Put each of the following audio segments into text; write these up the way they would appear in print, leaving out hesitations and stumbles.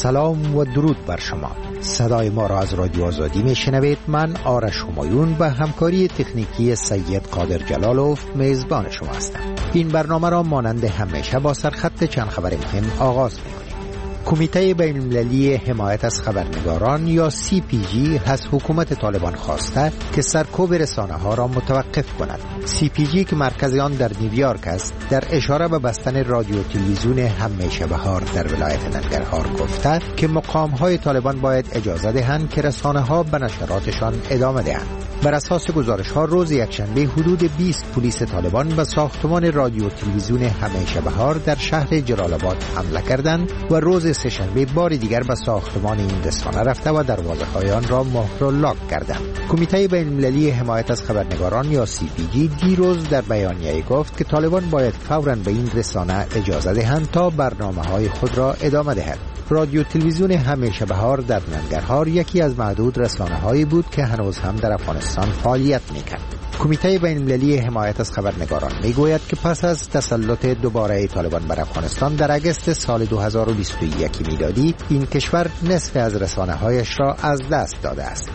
سلام و درود بر شما. صدای ما را از رادیو آزادی میشنوید. من آرش همایون به همکاری تکنیکی سید قادر جلالوف میزبان شما هستم. این برنامه را مانند همیشه با سرخط چند خبر مهم آغاز می‌کنیم. کمیته بین‌المللی حمایت از خبرنگاران یا CPG از حکومت طالبان خواسته که سرکوب رسانه‌ها را متوقف کند. CPG که مرکز آن در نیویورک است، در اشاره به بستن رادیو و تلویزیون همیشه بهار در ولایت ننگرهار گفته که مقام‌های طالبان باید اجازه دهند که رسانه‌ها به نشراتشان ادامه دهند. بر اساس گزارش‌ها روز یکشنبه حدود 20 پلیس طالبان به ساختمان رادیو و تلویزیون همیشه بهار در شهر جلال آباد حمله کردند و روز سه‌شنبه بار دیگر به ساختمان این رسانه رفته و دروازه‌های آن را مهر و لاک کردند. کمیته بین‌المللی حمایت از خبرنگاران یا CPG دیروز در بیانیه‌ای گفت که طالبان باید فوراً به این رسانه اجازه دهند تا برنامه‌های خود را ادامه دهد. رادیو تلویزیون همیشه بهار در ننگرهار یکی از معدود رسانه‌هایی بود که هنوز هم در افغانستان فعالیت می‌کرد. کمیته بین‌المللی حمایت از خبرنگاران میگوید که پس از تسلط دوباره طالبان بر افغانستان در اگست سال 2021 میلادی این کشور نصف از رسانه‌هایش را از دست داده است.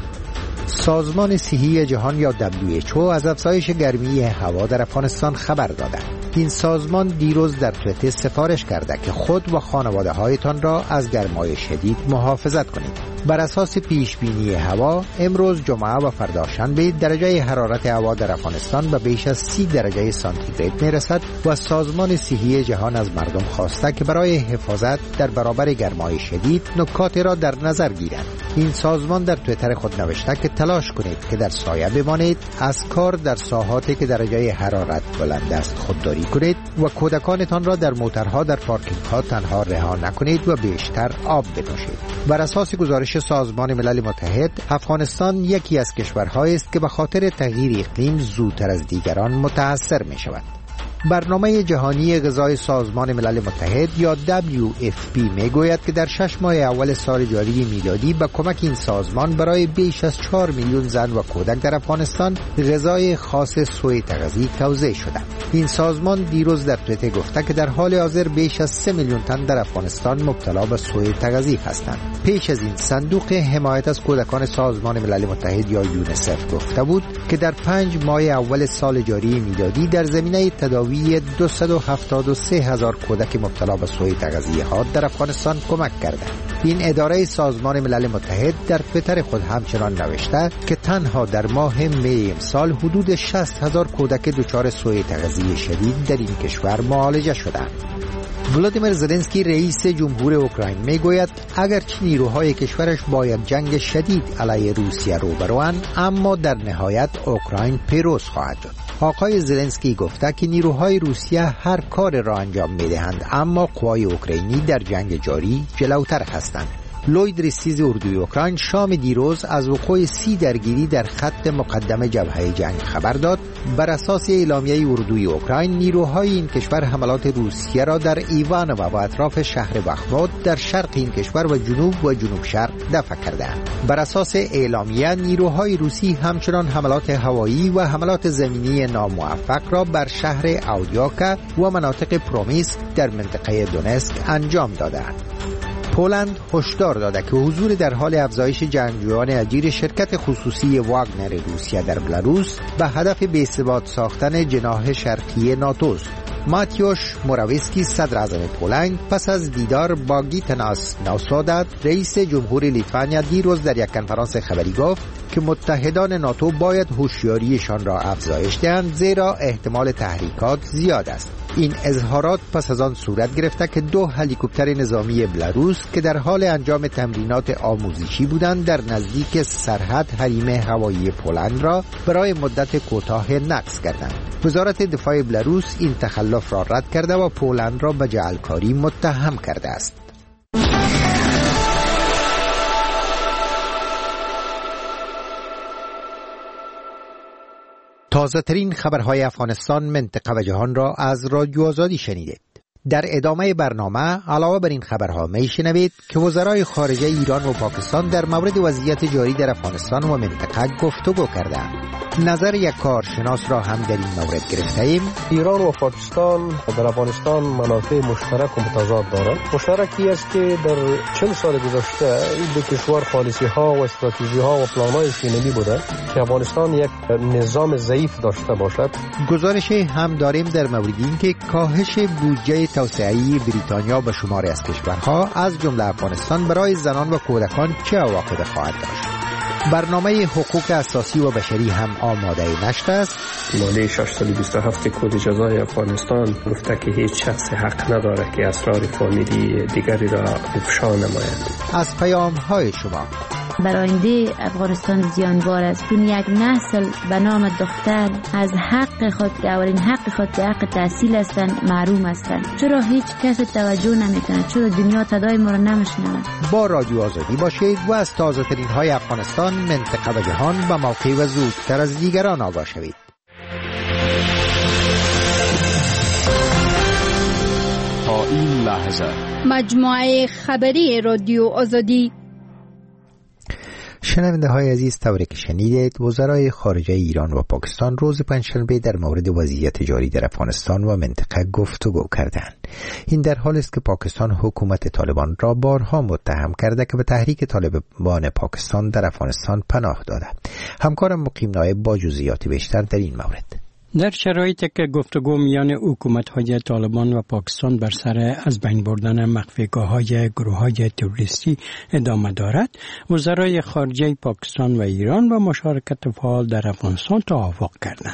سازمان صحی جهان یا WHO از افزایش گرمی هوا در افغانستان خبر داده. این سازمان دیروز در توییتر سفارش کرده که خود و خانواده هایتان را از گرمای شدید محافظت کنید. بر اساس پیش بینی هوا امروز جمعه و فردا شنبه درجه حرارت هوا در افغانستان به بیش از 30 درجه سانتیگراد میرسد و سازمان صحی جهان از مردم خواسته که برای حفاظت در برابر گرمای شدید نکات را در نظر گیرند. این سازمان در توییتر خود نوشته که تلاش کنید که در سایه بمانید، از کار در ساحاتی که درجه حرارت بلند است خودداری کنید و کودکانتان را در موترها در پارکینگ ها تنها رها نکنید و بیشتر آب بنوشید. بر اساس گزارش سازمان ملل متحد، افغانستان یکی از کشورهایی است که به خاطر تغییر اقلیم زودتر از دیگران متاثر می شود. برنامه جهانی غذای سازمان ملل متحد یا WFP میگوید که در 6 ماه اول سال جاری میلادی با کمک این سازمان برای بیش از 4 میلیون زن و کودک در افغانستان غذای خاص سوی تغذیه توزیع شده. این سازمان دیروز در توییتر گفته که در حال حاضر بیش از 3 میلیون تن در افغانستان مبتلا به سوی تغذیه هستند. پیش از این صندوق حمایت از کودکان سازمان ملل متحد یا یونیسف گفته بود که در 5 ماه اول سال جاری میلادی در زمینه تداوی 273,000 کودک مبتلا به سوء تغذیه ها در افغانستان کمک کرده. این اداره سازمان ملل متحد در توییتر خود همچنان نوشته که تنها در ماه می امسال حدود 60,000 کودک دچار سوء تغذیه شدید در این کشور معالجه شدند. ولادیمیر زلنسکی رئیس جمهور اوکراین میگوید اگرچه نیروهای کشورش باید جنگ شدید علیه روسیه رو بروند، اما در نهایت اوکراین پیروز خواهد شد. آقای زلنسکی گفته که نیروهای روسیه هر کار را انجام میدهند، اما قوای اوکراینی در جنگ جاری جلوتر هستند. لوید ریستیز اردوی اوکراین شام دیروز از وقوع 30 درگیری در خط مقدم جبهه جنگ خبر داد. بر اساس اعلامیه اردوی اوکراین، نیروهای این کشور حملات روسیه را در ایوان و اطراف شهر بخمود در شرق این کشور و جنوب شرق دفع کردند. بر اساس اعلامیه، نیروهای روسی همچنان حملات هوایی و حملات زمینی ناموفق را بر شهر اودیاکا و مناطق پرومیسک در منطقه دونسک انجام دادند. پولند هشدار داده که حضور در حال افزایش جنگجویان اجیر شرکت خصوصی واگنر روسیه در بلاروس به هدف بی‌ثبات ساختن جناح شرقی ناتو است. ماتیوش موراویسکی صدر اعظم پولند پس از دیدار با گیتناس نوسادات رئیس جمهور لیتوانیا دیروز در یک کنفرانس خبری گفت که متحدان ناتو باید هوشیاریشان را افزایش دهند، زیرا احتمال تحریکات زیاد است. این اظهارات پس از آن صورت گرفته که 2 هلیکوپتر نظامی بلاروس که در حال انجام تمرینات آموزشی بودند در نزدیک سرحد حریم هوایی پولند را برای مدت کوتاه نقص کردند. وزارت دفاع بلاروس این تخلف را رد کرده و پولند را به جعلکاری متهم کرده است. تازه ترین خبرهای افغانستان، منطقه و جهان را از رادیو آزادی شنیدید. در ادامه برنامه علاوه بر این خبرها میشنوید که وزرای خارجه ایران و پاکستان در مورد وضعیت جاری در افغانستان و منطقه گفتگو کردند. نظر یک کارشناس را هم در این مورد گرفته ایم. ایران و پاکستان در افغانستان منافع مشترک و متضاد دارند. مشترکی است که در 40 سال گذشته این دو کشور پالیسی ها و استراتژی ها و پلان های شینلی بوده که افغانستان یک نظام ضعیف داشته باشد. گزارش هم داریم در مورد اینکه کاهش بودجه توسعه‌ای بریتانیا به شماری از کشورها از جمله افغانستان برای زنان و کودکان چه عواقبی خواهد داشت. برنامه حقوق اساسی و بشری هم آماده نشده است. ماده 627 کد جزای افغانستان گفته که هیچ شخص حق نداره که اسرار فامیلی دیگری را افشا نماید. از پیام‌های شما بر آینده افغانستان زیانبار است. این یک نسل به نام دختر از حق خود که اولین حق خود که حق تحصیل هستند محروم هستند. چرا هیچ کس توجه نمیکنه؟ چرا دنیا صدای ما را نمیشنوه؟ با رادیو آزادی باشید و از تازه ترین های افغانستان، منطقه و جهان به موقع و زودتر از دیگران آگاه شوید. تا این لحظه مجموعه خبری رادیو آزادی. شنونده های عزیز، طوری که شنیدید وزرای خارجه ایران و پاکستان روز پنجشنبه در مورد وضعیت جاری در افغانستان و منطقه گفتگو کردند. این در حالی است که پاکستان حکومت طالبان را بارها متهم کرده که به تحریک طالبان پاکستان در افغانستان پناه داده. همکارم مقیم نایب با جزئیات بیشتر در این مورد. در شرایطی که گفتگو میان حکومت‌های طالبان و پاکستان بر سر از بین بردن مخفیگاه‌های گروه‌های تروریستی ادامه دارد، وزرای خارجه پاکستان و ایران با مشارکت فعال در افغانستان توافق کردند.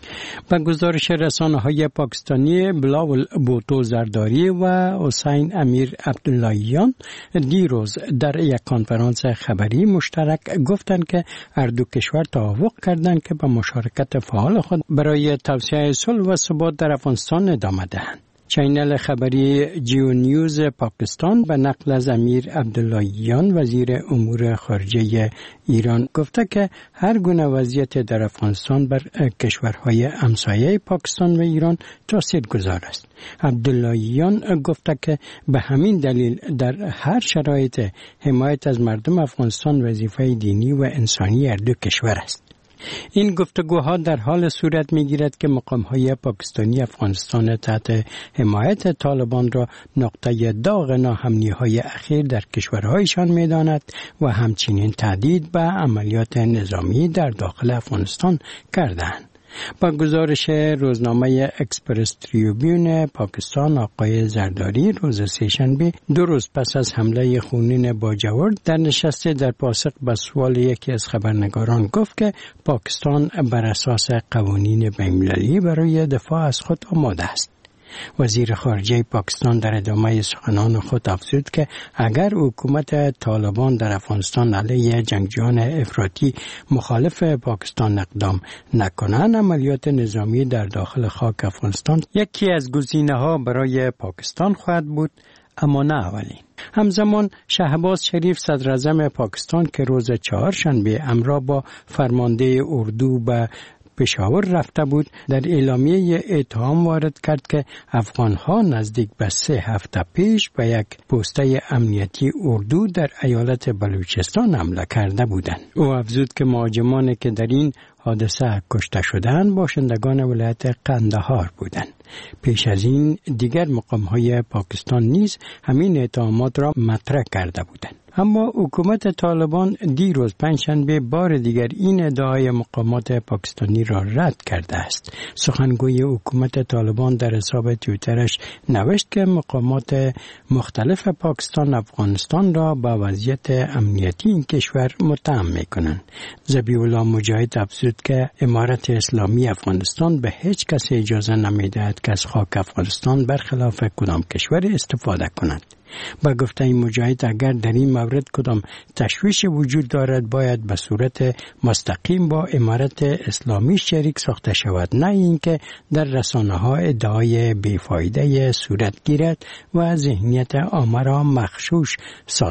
با گزارش رسانه‌های پاکستانی بلاول بوتو زرداری و حسین امیر عبداللهیان دیروز در یک کنفرانس خبری مشترک گفتند که هر دو کشور توافق کردند که با مشارکت فعال خود برای توسعه صلح و ثبات در افغانستان ادامه دهند. چینل خبری جیو نیوز پاکستان به نقل از امیر عبداللهیان وزیر امور خارجه ایران گفته که هر گونه وضعیت در افغانستان بر کشورهای همسایه پاکستان و ایران تاثیرگذار است. عبداللهیان گفته که به همین دلیل در هر شرایط حمایت از مردم افغانستان وظیفه دینی و انسانی هر دو کشور است. این گفتگوها در حال صورت می‌گیرد که مقام‌های پاکستانی افغانستان تحت حمایت طالبان را نقطه داغ ناامنی‌های اخیر در کشورهایشان می‌داند و همچنین تهدید به عملیات نظامی در داخل افغانستان کردند. با گزارش روزنامه اکسپرس تریبیون پاکستان، آقای زرداری روز سه‌شنبه 2 روز پس از حمله خونین باجورد در نشست در پاسخ به سوال یکی از خبرنگاران گفت که پاکستان بر اساس قوانین بین‌المللی برای دفاع از خود آماده است. وزیر خارجه پاکستان در ادامه سخنان خود افزود که اگر حکومت طالبان در افغانستان علیه جنگجویان افراطی مخالف پاکستان اقدام نکنند، عملیات نظامی در داخل خاک افغانستان یکی از گزینه‌ها برای پاکستان خواهد بود، اما نه اولین. همزمان شهباز شریف صدراعظم پاکستان که روز چهارشنبه همراه با فرمانده اردو به پشاور رفته بود، در اعلامیه اتهام وارد کرد که افغان‌ها نزدیک به 3 هفته پیش به یک پسته امنیتی اردو در ایالت بلوچستان حمله کرده بودند. او افزود که مهاجمانی که در این حادثه کشته شدند باشندگان ولایت قندهار بودند. پیش از این دیگر مقام‌های پاکستان نیز همین اتهامات را مطرح کرده بودند. اما حکومت طالبان دیروز پنجشنبه بار دیگر این ادعای مقامات پاکستانی را رد کرده است. سخنگوی حکومت طالبان در حساب توییترش نوشت که مقامات مختلف پاکستان افغانستان را با وضعیت امنیتی این کشور متهم می‌کنند. ذبیح الله مجاهد افزود که امارت اسلامی افغانستان به هیچ کس اجازه نمی‌دهد که از خاک افغانستان برخلاف کدام کشور استفاده کند. با گفته این مجاهد اگر در این مورد کدام تشویش وجود دارد باید به صورت مستقیم با امارت اسلامی شریک ساخته شود، نه اینکه در رسانه‌ها ادعای بیفایده صورت گیرد و ذهنیت عامه را مغشوش سازد.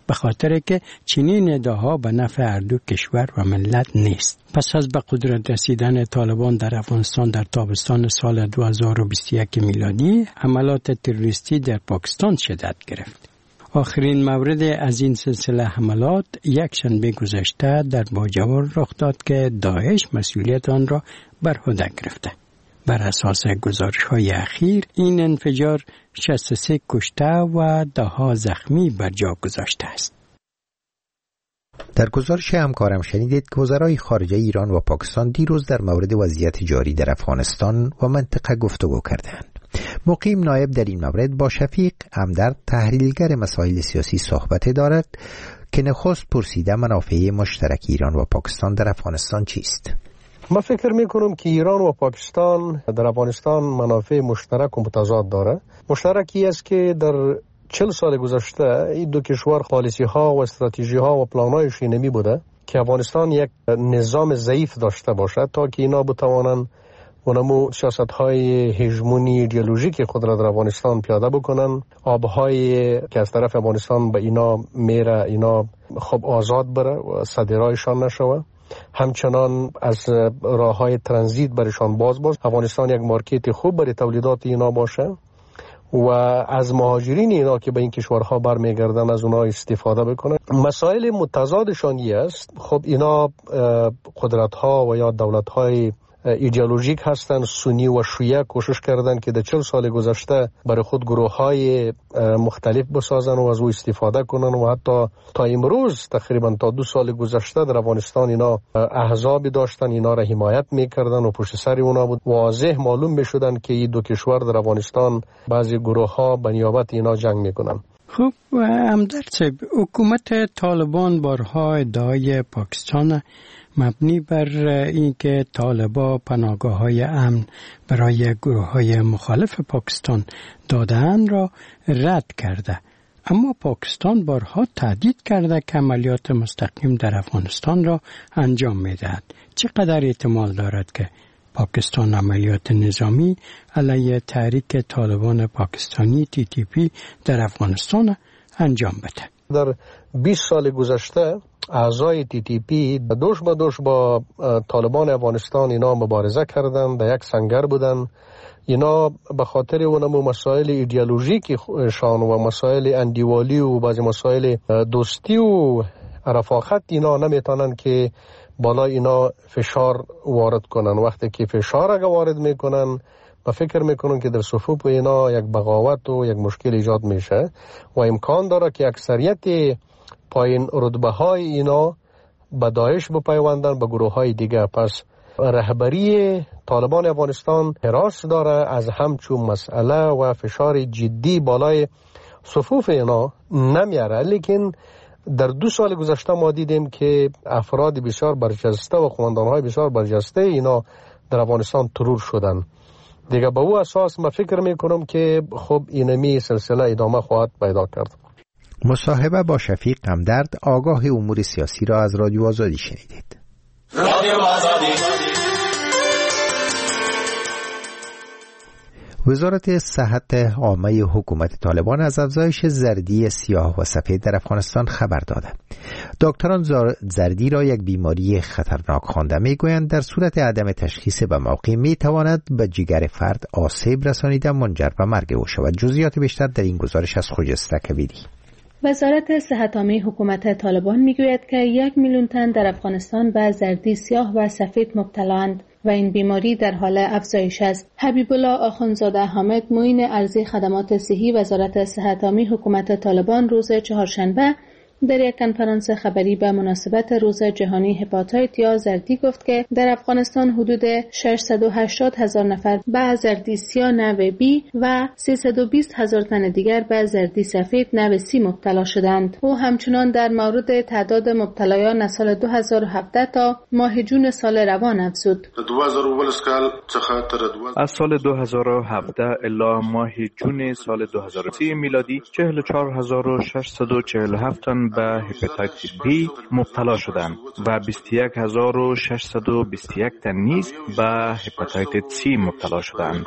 به خاطر که چنین ادعاها به نفع هر دو کشور و ملت نیست. پس از به قدرت رسیدن طالبان در افغانستان در تابستان سال 2021 میلادی، حملات تروریستی در پاکستان شدت گرفت. آخرین مورد از این سلسله حملات یک شنبه گذشته در باجوار رخ داد که داعش مسئولیت آن را بر عهده گرفته. بر اساس گزارش‌های اخیر این انفجار 63 کشته و 10 زخمی بر جا گذاشته است. در گزارش همکارم شنیدید که وزرای خارجه ایران و پاکستان دیروز در مورد وضعیت جاری در افغانستان و منطقه گفتگو کردند. مقیم نایب در این مورد با شفیق همدرد تحلیلگر مسائل سیاسی صحبت دارد که نخست پرسیده منافع مشترک ایران و پاکستان در افغانستان چیست؟ من فکر میکنم که ایران و پاکستان در افغانستان منافع مشترک و متضاد داره. مشترکی است که در 40 سال گذشته این دو کشور پالیسی ها و استراتژی ها و پلان های شینمی بوده که افغانستان یک نظام ضعیف داشته باشد تا که اینا بتوانند اونمو سیاست های هژمونی ایدئولوژیک خود را در افغانستان پیاده بکنن. آبهای که از طرف افغانستان به اینا میره اینا خب آزاد بره و صادرایشان نشوه. همچنان از راه های ترانزیت برشان باز افغانستان یک مارکت خوب برای تولیدات اینا باشه و از مهاجرین اینا که به این کشورها برمیگردن از اونها استفاده بکنن. مسائل متضادشان است. خب اینا قدرت ها و یا دولت های ایدئولوژیک هستند. سنی و شیعه کوشش کردند که در 40 سال گذشته برای خود گروه های مختلف بسازن و از او استفاده کنن و حتی تا امروز تقریبا تا 2 سال گذشته در افغانستان اینا احزابی داشتن، اینا را حمایت میکردن و پشت سر اونا بود. واضح معلوم میشدن که این دو کشور در افغانستان بعضی گروه ها به نیابت اینا جنگ میکنن. خب همدرد صاحب، حکومت طالبان بارها ادعای پاکستان مبنی بر اینکه طالبان پناهگاه‌های امن برای گروه‌های مخالف پاکستان داده‌اند را رد کرده، اما پاکستان بارها تهدید کرده که عملیات مستقیم در افغانستان را انجام می‌دهد. چقدر احتمال دارد که پاکستان عملیات نظامی علیه تحریک طالبان پاکستانی TTP در افغانستان انجام بده؟ در 20 سال گذشته اعضای TTP دوش به دوش با طالبان افغانستان اینا مبارزه کردند، در یک سنگر بودن. اینا به خاطر اونمو مسائل ایدئولوژیک شان و مسائل اندیوالی و بعضی مسائل دوستی و رفاقت اینا نمیتونن که بالا اینا فشار وارد کنن. وقتی که فشار اگه وارد میکنن و فکر میکنن که در صفوف اینا یک بغاوت و یک مشکل ایجاد میشه و امکان داره که اکثریت پایین رتبه های اینا به داعش بپیوندن، به گروه های دیگه. پس رهبری طالبان افغانستان حراس داره از همچون مسئله و فشار جدی بالای صفوف اینا نمیاره. لیکن در 2 سال گذشته ما دیدیم که افراد بسیار برجسته و قماندان های بسیار برجسته اینا در افغانستان ترور شدن. دیگه به او اساس ما فکر میکنم که خب اینمی سلسله ادامه خواهد پیدا کرد. مصاحبه با شفیق همدرد، آگاه امور سیاسی را از رادیو آزادی شنیدید. رادیو آزادی. وزارت صحت عامه حکومت طالبان از افزایش زردی سیاه و سفید در افغانستان خبر داده. دکتران زردی را یک بیماری خطرناک خوانده میگویند در صورت عدم تشخیص به موقع میتواند به جگر فرد آسیب رسانیده منجر به مرگ او شود. جزئیات بیشتر در این گزارش از خجسته کبیری. وزارت صحت عامه حکومت طالبان میگوید که 1 میلیون تن در افغانستان به زردی سیاه و سفید مبتلااند و این بیماری در حال افزایش است. حبیب الله آخوندزاده حامد، معین ارضی خدمات صحی وزارت صحت عامه حکومت طالبان، روز چهارشنبه در یک کنفرانس خبری به مناسبت روز جهانی هپاتیت یا زردی گفت که در افغانستان حدود 680,000 نفر به زردی سیاه نوع B و 320,000 تن دیگر به زردی سفید نوع C مبتلا شدند. او همچنان در مورد تعداد مبتلایان از سال 2017 تا ماه جون سال روان افزود. از سال 2017 الی ماه جون سال 2030 میلادی 44,647 تن به هپاتیت بی مبتلا شدند و 21621 تن نیز به هپاتیت سی مبتلا شدند.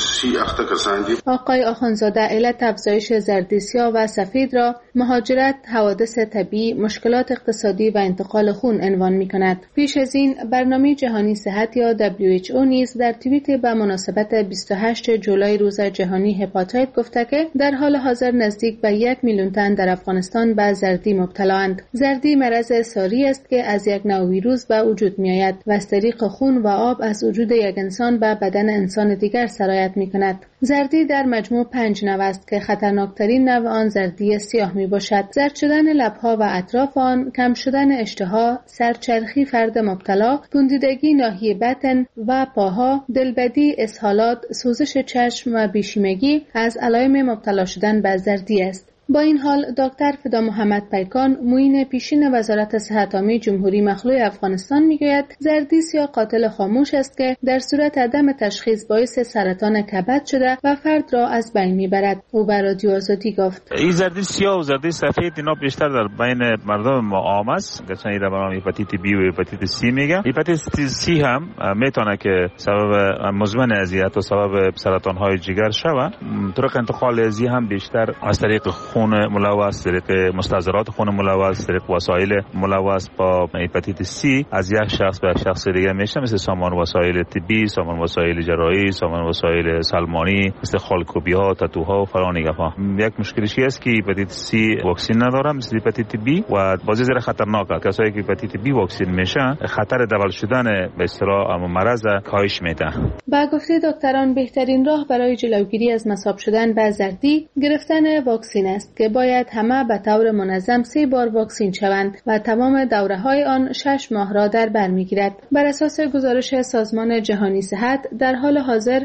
آقای آخوندزاده علت افزایش زردی سیاه و سفید را مهاجرت، حوادث طبیعی، مشکلات اقتصادی و انتقال خون عنوان می‌کند. پیش از این برنامه جهانی صحت یا WHO نیز در توییت به مناسبت 28 جولای روز جهانی هپاتیت گفته که در حال حاضر نزدیک به 1 میلیون تن در افغانستان به زردی مبتلااند. زردی مرض ساری است که از یک نوع ویروس به وجود می‌آید و از طریق خون و آب از وجود یک انسان به بدن انسان دیگر سرایت می‌کند. زردی در مجموع 5 نوع است که خطرناکترین نوع آن زردی سیاه میباشد. زرد شدن لبها و اطراف آن، کم شدن اشتها، سرچرخی فرد مبتلا، پوندیدگی ناحیه بطن و پاها، دلبدی، اسهالات، سوزش چشم و بیشیمگی از علائم مبتلا شدن به زردی است. با این حال دکتر فدا محمد پیکان معین پیشین وزارت صحت عامه جمهوری مخلوع افغانستان میگوید زردی سیاه قاتل خاموش است که در صورت عدم تشخیص باعث سرطان کبد شده و فرد را از بین میبرد. او به رادیو آزادی گفت این زردی سیاه و زردی سفید اینا بیشتر در بین مردم ما عام است. گفتن اینا برام هپاتیت بی و هپاتیت سی میگه. هپاتیت سی هم میتونه که سبب مزمن اذیت و سبب سرطان های جگر شود. طرق انتقال ازی هم بیشتر از طریق خون ملوث، طریق مستحضرات خون ملوث، طریق وسایل ملوث با هپاتیت سی از یک شخص به شخص دیگه میشه، مثل سامان وسایل طبی، سامان وسایل جراحی، سامان وسایل سلمانی، مثل خالکوبی ها، تاتوها و فلان اینا. یک مشکلش است که هپاتیت سی واکسن نداره مثل هپاتیت بی و بازی زیر خطرناکه. کسایی که هپاتیت بی واکسن میشن خطر دبل شدن به اصطلاح مرض کاهش میده. با گفته دکتران بهترین راه برای جلوگیری از مصاب شدن به زردی گرفتن واکسن است که باید همه به طور منظم 3 بار واکسین شوند و تمام دوره‌های آن 6 ماه را در بر می‌گیرد. بر اساس گزارش سازمان جهانی صحت در حال حاضر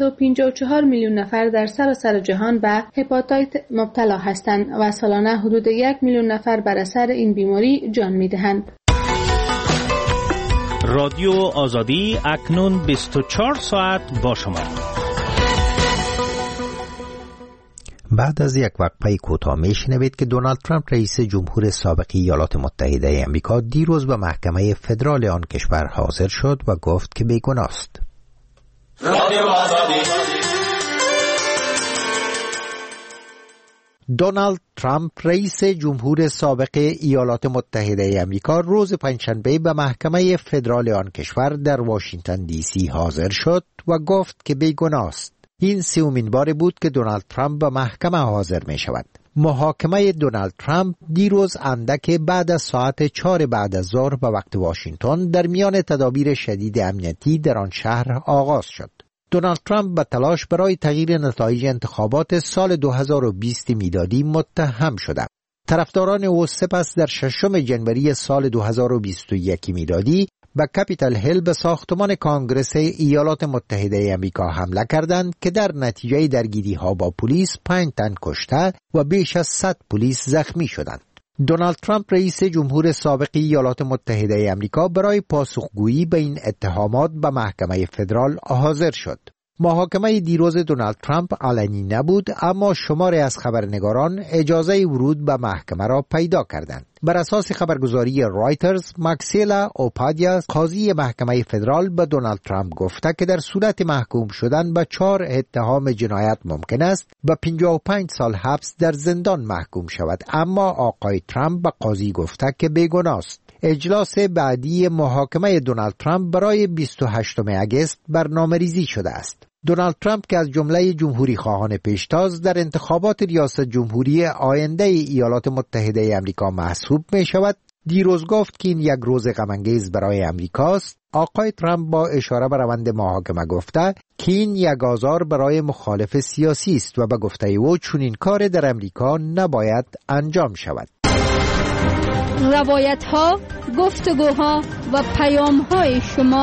354 میلیون نفر در سراسر جهان به هپاتیت مبتلا هستند و سالانه حدود 1 میلیون نفر بر اثر این بیماری جان می‌دهند. رادیو آزادی اکنون 24 ساعت با شما. بعد از یک وقفه کوتاه میشنوید که دونالد ترامپ رئیس جمهور سابق ایالات متحده آمریکا دیروز به محکمه فدرال آن کشور حاضر شد و گفت که بیگناه است. دونالد ترامپ رئیس جمهور سابق ایالات متحده آمریکا روز پنجشنبه به محکمه فدرال آن کشور در واشنگتن دی سی حاضر شد و گفت که بیگناه است. این سومین بار بود که دونالد ترامپ به محکمه حاضر می شود. محاکمه دونالد ترامپ دیروز اندک بعد از ساعت 4 بعد از ظهر به وقت واشنگتن در میان تدابیر شدید امنیتی در آن شهر آغاز شد. دونالد ترامپ به تلاش برای تغییر نتایج انتخابات سال 2020 میلادی متهم شده. طرفداران او سپس در 6 جنوری سال 2021 میلادی به کپیتال هیل به ساختمان کانگرس ایالات متحده آمریکا حمله کردند که در نتیجه درگیری‌ها با پلیس 5 تن کشته و بیش از 100 پلیس زخمی شدند. دونالد ترامپ رئیس جمهور سابق ایالات متحده آمریکا برای پاسخگویی به این اتهامات به محکمه فدرال حاضر شد. محاکمه دیروز دونالد ترامپ علنی نبود، اما شماری از خبرنگاران اجازه ورود به محکمه را پیدا کردند. بر اساس خبرگزاری رایترز، ماکسیلا اوپادیا قاضی محکمه فدرال به دونالد ترامپ گفته که در صورت محکوم شدن به 4 اتهام جنایت ممکن است به 55 سال حبس در زندان محکوم شود، اما آقای ترامپ به قاضی گفته که بیگناه است. اجلاس بعدی محاکمه دونالد ترامپ برای 28 اگست برنامه‌ریزی شده است. دونالد ترامپ که از جمله جمهوری خواهان پیشتاز در انتخابات ریاست جمهوری آینده ایالات متحده آمریکا محسوب می شود، دیروز گفت که این یک روز غم‌انگیز برای امریکاست. آقای ترامپ با اشاره به روند محاکمه گفته که این یک آزار برای مخالف سیاسی است و به گفته او چنین کار در امریکا نباید انجام شود. روایت ها، گفتگوها و پیام های شما.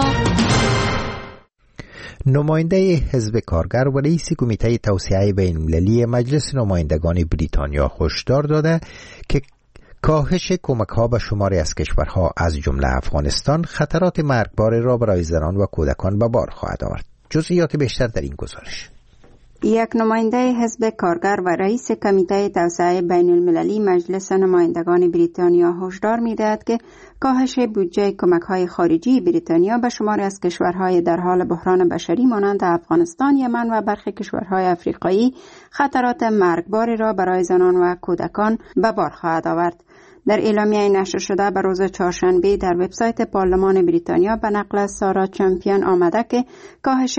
نماینده حزب کارگر و رئیس کمیته توسعه بین‌المللی مجلس نمایندگان بریتانیا هشدار داده که کاهش کمک‌ها به شماری از کشورها از جمله افغانستان خطرات مرگبار را برای زنان و کودکان به بار خواهد آورد. جزئیات بیشتر در این گزارش. یک نماینده حزب کارگر و رئیس کمیته توسعه بین المللی مجلس نمایندگان بریتانیا هشدار می‌دهد که کاهش بودجه کمک‌های خارجی بریتانیا به شماری از کشورهای در حال بحران بشری مانند افغانستان، یمن و برخی کشورهای افریقایی خطرات مرگباری را برای زنان و کودکان به بار خواهد آورد. در اعلامیه نشر شده به روز چهارشنبه در وبسایت پارلمان بریتانیا به نقل از سارا چمپیون آمده که کاهش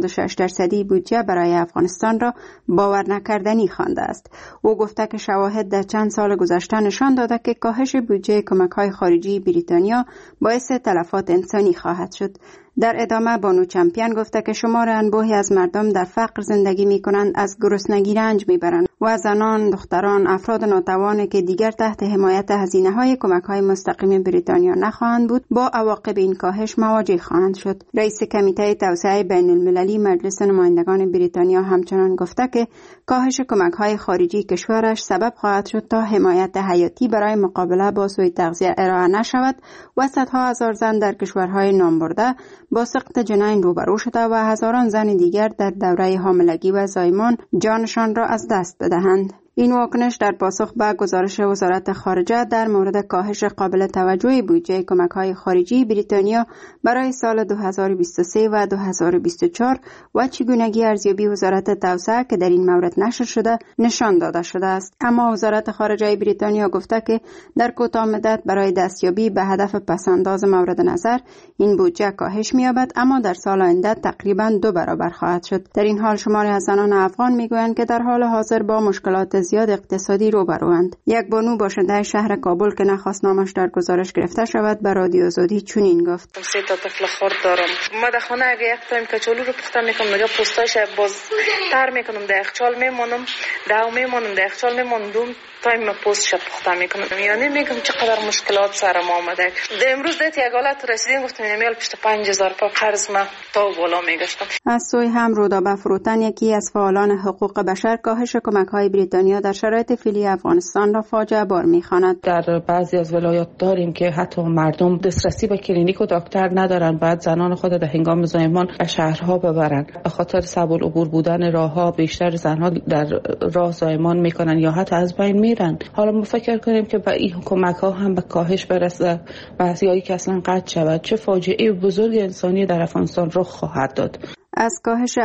76% بودجه برای افغانستان را باور نکردنی خوانده است. او گفته که شواهد در چند سال گذشته نشان داده که کاهش بودجه کمک‌های خارجی بریتانیا باعث تلفات انسانی خواهد شد. در ادامه بانو چمپیون گفته که شمار انبوهی از مردم در فقر زندگی می کنند از گرسنگی رنج می برند و زنان، دختران، افراد ناتوان که دیگر تحت حمایت هزینه های کمک های مستقیم بریتانیا نخواهند بود با عواقب این کاهش مواجه خواهند شد. رئیس کمیته توسعه بین المللی مجلس نمایندگان بریتانیا همچنان گفته که کاهش کمک های خارجی کشورش سبب خواهد شد تا حمایت حیاتی برای مقابله با سوء تغذیه ارائه نشود و صدها هزار زن در کشورهای نامبرده با سقط جنین روبرو شده و هزاران زن دیگر در دوره حاملگی و زایمان جانشان را از دست بدهند. این واکنش در پاسخ به گزارش وزارت خارجه در مورد کاهش قابل توجه بودجه کمک‌های خارجی بریتانیا برای سال 2023 و 2024 و چگونگی ارزیابی وزارت توسعه که در این مورد نشر شده نشان داده شده است. اما وزارت خارجه بریتانیا گفته که در کوتاه مدت برای دستیابی به هدف پس‌انداز مورد نظر این بودجه کاهش می‌یابد، اما در سال آینده تقریباً 2 برابر خواهد شد. در این حال شماری از زنان افغان می‌گویند که در حال حاضر با مشکلات زیاد اقتصادی روبروند. یک بانو باشنده شهر کابل که نخواست نامش در گزارش گرفته شود به رادیو آزادی چنین گفت: 3 تا طفل خرد دارم. ما در خانه اگه یک تایم کچالو رو پخته میکنم نگاه پوستاش باز تر میکنم در یخچال میمونم، داو میمونم در یخچال میموندم تایم پوستش پخته میکنم. یعنی میگم چقدر مشکلات سرم آمده. امروز دیت یک حالت رسیدیم گفتم میال پشت 5000 تا قرض ما تا بالا میگشتم. از سوی هم رودابه فروتن یکی از فعالان حقوق بشر کاهش کمک‌های بریتانیا در شرایط فعلی افغانستان را فاجعه بار می‌خواند. در بعضی از ولایات داریم که حتی مردم دسترسی به کلینیک و دکتر ندارن، بعد زنان خود در هنگام زایمان به شهرها ببرن. به خاطر صعب العبور بودن راهها بیشتر زنها در راه زایمان میکنن یا حتی از بین میرن. حالا ما فکر کنیم که با این کمک‌ها هم به کاهش برسه، بعضیایی که اصلا قطع شود، چه فاجعه بزرگ انسانی در افغانستان رخ خواهد داد. از کاهش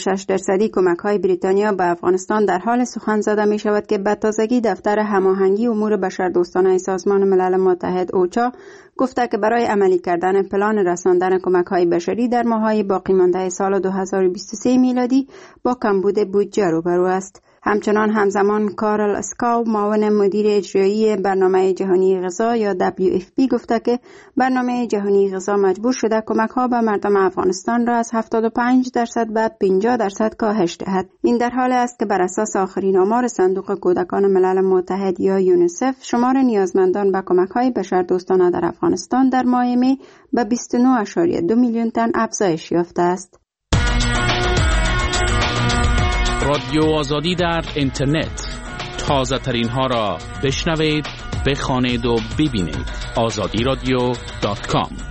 76% کمک‌های بریتانیا به افغانستان در حال سخن زده می شود که به تازگی دفتر هماهنگی امور بشردوستانه سازمان ملل متحد اوچا گفته که برای عملی کردن پلان رساندن کمک‌های بشری در ماه‌های باقی مانده سال 2023 میلادی با کمبود بودجه روبرو است. همچنان همزمان کارل اسکاو معاون مدیر اجرایی برنامه جهانی غذا یا WFP گفته که برنامه جهانی غذا مجبور شده کمک‌ها به مردم افغانستان را از 75% به 50% کاهش دهد. این در حال است که بر اساس آخرین آمار صندوق کودکان ملل متحد یا یونیسف شمار نیازمندان به کمک‌های بشردوستانه در افغانستان در ماه می به 29.2 میلیون تن افزایش یافته است. رادیو آزادی در اینترنت، تازه ترین ها را بشنوید، بخوانید و ببینید. azadiradio.com.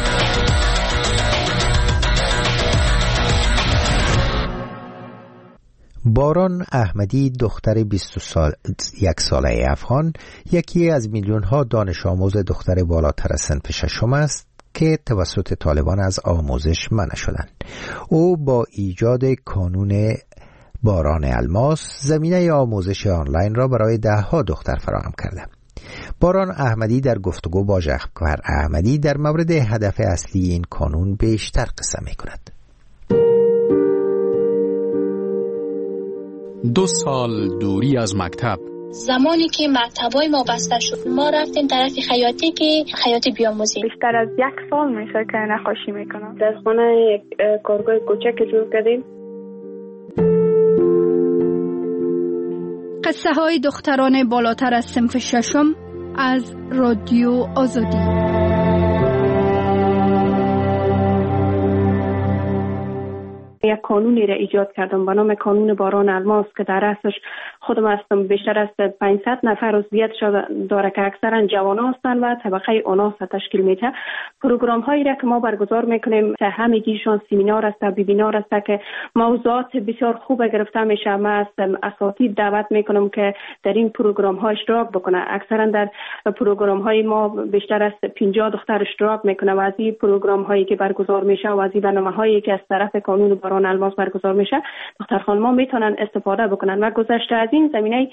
باران احمدی دختر 21 ساله افغان یکی از میلیون ها دانش آموز دختر بالاتر از صنف ششم است که توسط طالبان از آموزش منع شدند. او با ایجاد کانون باران الماس زمینه آموزش آنلاین را برای 10 دختر فراهم کرده. باران احمدی در گفتگو با جعفر احمدی در مورد هدف اصلی این کانون بیشتر قصه می کند. 2 سال دوری از مکتب. زمانی که مکتبای ما بسته شد ما رفتیم طرف خیاطی که خیاطی بیاموزیم. بیشتر از 1 سال میشه که نقاشی میکنم. در خانه یک کارگاه کوچک جور کردیم. قصه های دختران بالاتر از صنف ششم از رادیو آزادی. یک قانونی را ایجاد کردم به نام قانون باران الماس که در اصلش خودم هستم. بیشتر از 500 نفر عضویت داره که اکثرا جوانان هستند و طبقه اوناس تشکیل میده. پروگرام هایی را که ما برگزار میکنیم همگیشان سمینار است، وبینار است که موضوعات بسیار خوب گرفته میشه. ما از اساتید دعوت میکنم که در این پروگرام ها اشتراک بکنه. اکثرا در پروگرام های ما بیشتر از 50 دختر اشتراک میکنه و از این پروگرام هایی که برگزار میشه و از این برنامه هایی که از طرف قانون باران الماس برگزار میشه دختر خانم‌ها میتونن استفاده بکنن. و گذشته از این زمینه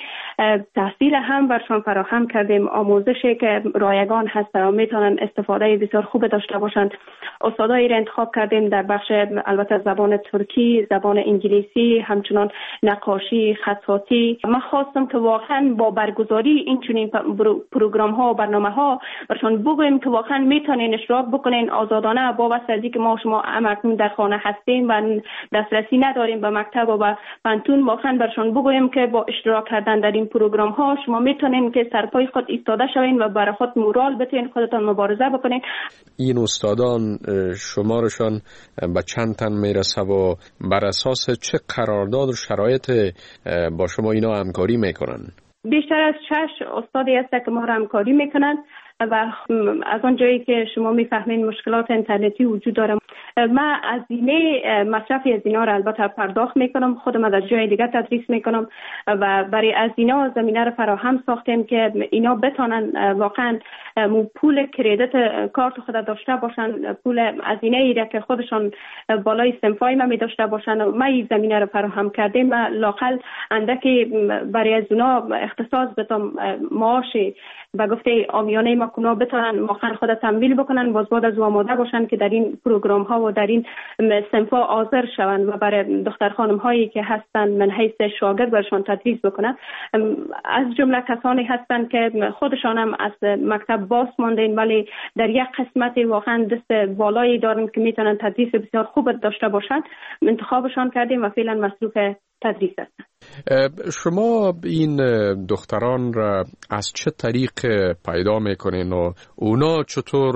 تحصیل هم برشان فراهم کردیم، آموزشی که رایگان هست و میتونن استفاده بسیار خوب داشته باشند. استادایی را انتخاب کردیم در بخش البته زبان ترکی، زبان انگلیسی، همچنان نقاشی، خطاطی. ما خواستم که واقعا با برگزاری این چنین پروگرام ها و برنامه ها برشان بگوییم که واقعا میتونین اشتراک بکنین آزادانه، با واسطه از اینکه ما شما همکنون در خانه هستیم و دسترسی نداریم به مکتب و به پانتون، واقعا برشان بگوییم که با اشتراک کردن در این پروگرام ها شما میتونین که سرپای خود ایستاده شوین و برای خود مورال بتین، خودتان مبارزه بکنین. این استادان شمارشان به چند تن میرسه و بر اساس چه قرارداد و شرایط با شما اینا همکاری میکنن؟ بیشتر از 6 استادی هست که ما را همکاری میکنن و از آن جایی که شما میفهمین مشکلات اینترنتی وجود داره. من هزینه مصرفی از اینا را البته پرداخت میکنم، خودم از جای دیگه تدریس میکنم و برای از اینا زمینه را فراهم ساختیم که اینا بتونن واقعا پول کردیت کارت خود داشته باشن، پول هزینه ای را که خودشان بالای صنفای ما می داشته باشن. ما این زمینه را فراهم کردیم و لاقل اندکی برای از اونا اختصاص بدم معاشی و گفته آمیانه ما کنا بتونن واقعا خود تمویل بکنن، باز بعد از آماده باشن که در این پروگرام ها و در این صنفا حاضر شوند و برای دختر خانم هایی که هستن من حیث شاگرد برشان تدریس بکنن. از جمله کسانی هستن که خودشان هم از مکتب باز ماندین ولی در یک قسمت واقعا دست بالایی دارن که میتونن تدریس بسیار خوب داشته باشن، انتخابشان کردیم و فعلا مصروف تدریس هستن. شما این دختران را از چه طریق پیدا میکنین و اونا چطور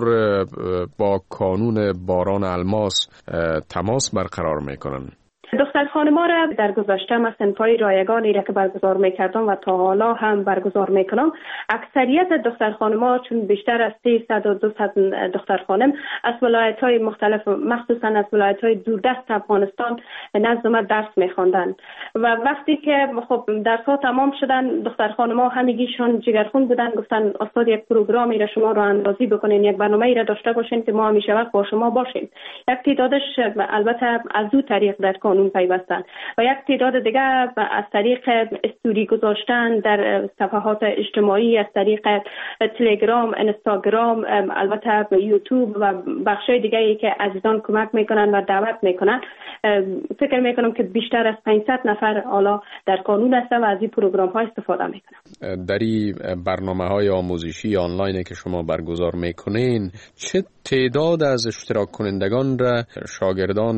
با قانون باران الماس تماس برقرار میکنن؟ دختر خانم‌ها را در گذشته من صنف‌های رایگانی را که برگزار می‌کردم و تا حالا هم برگزار می‌کنم، اکثریت دختر خانم‌ها چون بیشتر از 300 و 200 دختر خانم از ولایت‌های مختلف مخصوصاً از ولایت‌های دوردست افغانستان نزد ما درس می‌خواندند و وقتی که خب درس‌ها تمام شدن دختر خانم‌ها همگیشون جگرخون بودن، گفتن استاد یک پروگرامی را شما راه اندازی بکنین، یک برنامه‌ای را داشته باشین که ما همیشه وقت با شما باشیم. یک تعدادش البته از دو طریق در قانون پیوستن و یک تعداد دیگه از طریق استوری گذاشتن در صفحات اجتماعی، از طریق تلگرام، اینستاگرام، البته یوتیوب و بخشای دیگه ای که عزیزان کمک میکنن و دعوت میکنن. فکر میکنم که بیشتر از 500 نفر حالا در قانون هست و از این پروگرام ها استفاده میکنن. در این برنامه‌های آموزشی آنلاین که شما برگزار میکنین چه تعداد از اشتراک کنندگان را شاگردان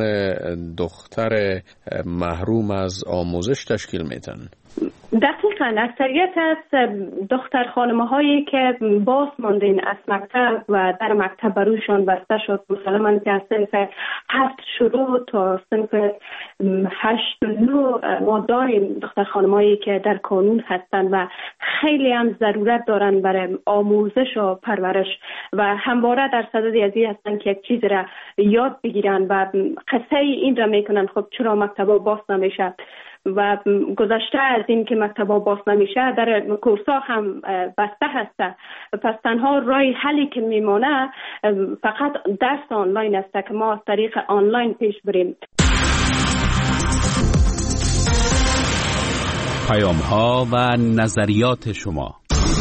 دختر محروم از آموزش تشکیل میدن؟ دقیقاً اکثریت از دختر خانم‌هایی که باز ماندین از مکتب و در مکتب بروشان بسته شد، مثلا که از صنف 7 شروع تا صنف 8 و 9 ما داریم دختر خانم‌هایی که در قانون هستند و خیلی هم ضرورت دارن برای آموزش و پرورش و همواره در صدد ازی هستن که یک چیز را یاد بگیرن و قصه این را میکنن خب چرا مکتبا باز نمیشه و گذشته از این که مکتبا باز نمیشه در کورس‌ها هم بسته هسته، پس تنها راه حلی که میمونه فقط درس آنلاین است که ما از طریق آنلاین پیش بریم. پیام‌ها و نظریات شما.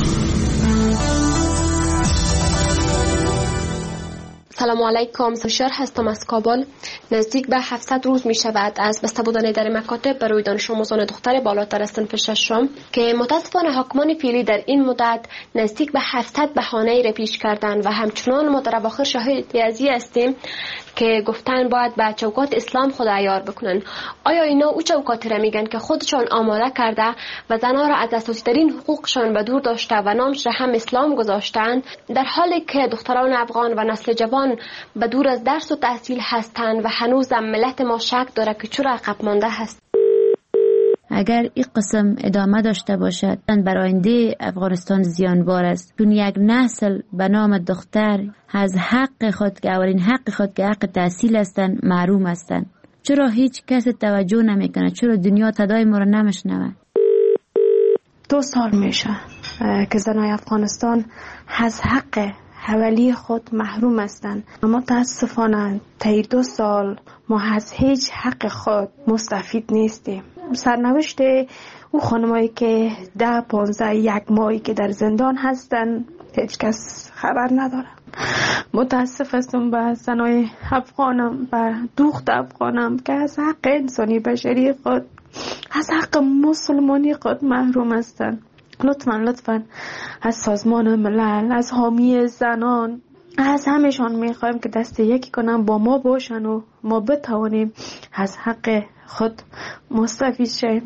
سلام علیکم، سوشار هستم از کابل. نزدیک به 700 روز می شود از بسته بودن در مکاتب برای دانش آموزان دختر بالاتر از صنف 6 که متاسفانه حاکمان فعلی در این مدت نزدیک به 700 بهانه را پیش کردن و همچنان ما در اواخر شاهد ازی هستیم که گفتن باید به چوکات اسلام خود عیار بکنن. آیا اینا او چوکاتی را میگن که خودشان آماده کرده و زنها را از اساسی ترین حقوقشان به دور داشته و نامش را هم اسلام گذاشتند، در حالی که دختران افغان و نسل جوان طالبان به دور از درس و تحصیل هستند و هنوز ملت ما شک داره که چرا عقب مانده هست. اگر این قسم ادامه داشته باشد بر آینده افغانستان زیانبار است، چون یک نسل به نام دختر از حق خود که اولین حق خود که حق تحصیل هستند محروم هستند. چرا هیچ کس توجه نمیکنه؟ چرا دنیا صدای ما را نمیشنوه؟ 2 سال میشه که زنای افغانستان از حق حوالی خود محروم هستند. متاسفانه طی 2 سال ما از هیچ حق خود مستفید نیستیم. سرنوشت او خانمایی که 10 15 1 ماهی که در زندان هستند هیچ کس خبر نداره. متاسف هستم به زنای افغانم و دوخت افغانم که از حق انسانی بشری خود، از حق مسلمانی خود محروم هستند. لطفاً از سازمان ملل، از حامی زنان، از همشان میخوایم که دست یکی کنن با ما باشن و ما بتوانیم از حق خود مستفید شیم.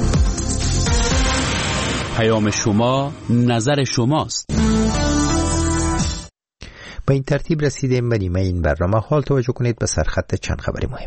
پیام شما، نظر شماست. با این ترتیب رسیدیم به نیمه این برنامه. حال توجه کنید به سرخط چند خبر مهم.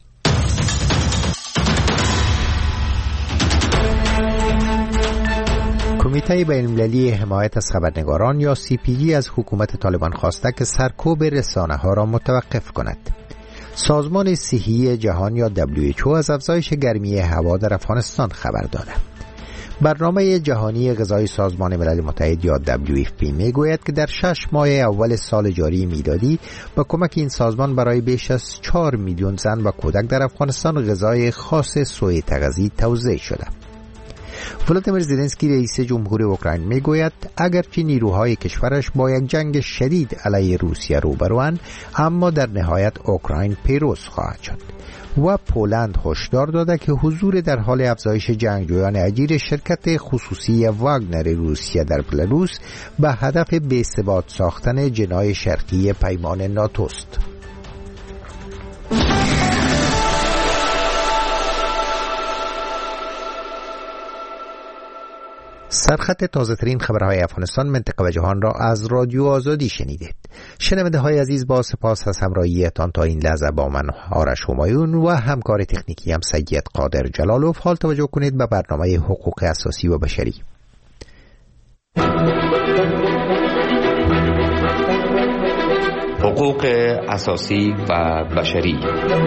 کمیته بین‌المللی حمایت از خبرنگاران یا CPG از حکومت طالبان خواسته که سرکوب رسانه‌ها را متوقف کند. سازمان صحی جهان یا WHO از افزایش گرمی هوا در افغانستان خبر داده. برنامه جهانی غذایی سازمان ملل متحد یا WFP میگوید که در 6 ماه اول سال جاری میلادی با کمک این سازمان برای بیش از 4 میلیون زن و کودک در افغانستان غذای خاص سوی تغذی توزیع شده. ولادیمیر زلنسکی رئیس جمهور اوکراین میگوید اگرچه نیروهای کشورش با یک جنگ شدید علیه روسیه روبروند، اما در نهایت اوکراین پیروز خواهد شد. و پولند هشدار داده که حضور در حال افزایش جنگجویان اجیر شرکت خصوصی واگنر روسیه در بلاروس به هدف بی‌ثبات ساختن جناح شرقی پیمان ناتوست. سرخط تازه ترین خبرهای افغانستان، منطقه و جهان را از رادیو آزادی شنیدید. شنونده های عزیز، با سپاس از همراهیتان تا این لحظه با من آرش همایون و همکار تکنیکی هم سید قادر جلالوف. حال توجه کنید به برنامه حقوق اساسی و بشری. حقوق اساسی و بشری.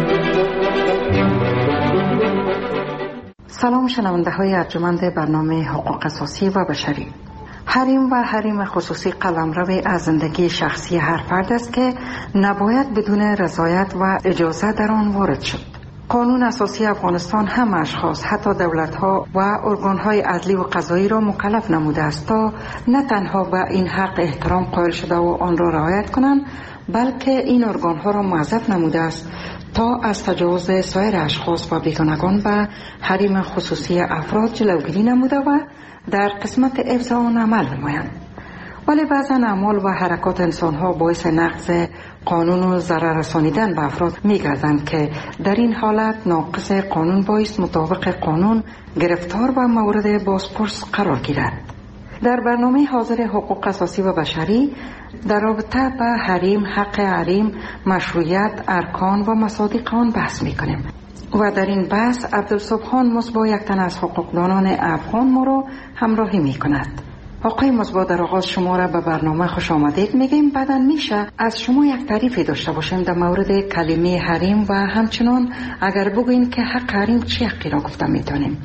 سلام شنونده های ارجمند برنامه حقوق اساسی و بشری. حریم و حریم خصوصی قلمرو از زندگی شخصی هر فرد است که نباید بدون رضایت و اجازه در آن وارد شد. قانون اساسی افغانستان هم اشخاص، حتی دولت‌ها و ارگان‌های عدلی و قضایی را مکلف نموده است تا نه تنها به این حق احترام قائل شده و آن را رعایت کنند، بلکه این ارگان‌ها را موظف نموده است تا از تجاوز سایر اشخاص و بیگانگان به حریم خصوصی افراد جلوگیری نموده و در قسمت حفظ آن عمل نمایند. ولی بعضا اعمال و حرکات انسان‌ها باعث نقض قانون و ضرر رسانیدن به افراد می‌گردند که در این حالت ناقض قانون باعث مطابق قانون گرفتار و مورد بازپرس قرار گیرد. در برنامه حاضر حقوق اساسی و بشری در رابطه به حریم، حق حریم، مشروعیت، ارکان و مصادیق آن بحث می‌کنیم. و در این بحث عبدالسبحان مصباح، یک تن از حقوقدانان افغان، ما را همراهی می‌کند. آقای مصباح، در آغاز شما را به برنامه خوش آمدید میگیم. بعداً میشه از شما یک تعریفی داشته باشیم در مورد کلمه حریم و همچنان اگر بگوین که حق حریم چه حقی را گفته میتونیم؟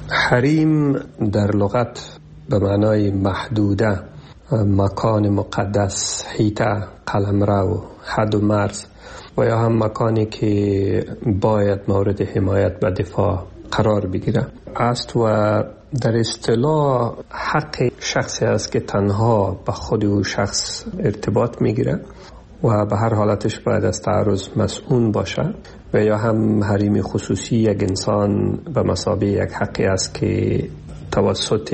حریم در لغت به معنای محدوده، مکان مقدس، حیطه، قلمرو، حد و مرز و یا هم مکانی که باید مورد حمایت و دفاع قرار بگیره است و در اصطلاح حق شخصی است که تنها به خود او شخص ارتباط میگیره و به هر حالتش باید از تعرض مسئول باشد و یا هم حریم خصوصی یک انسان به مثابه یک حقی است که توسط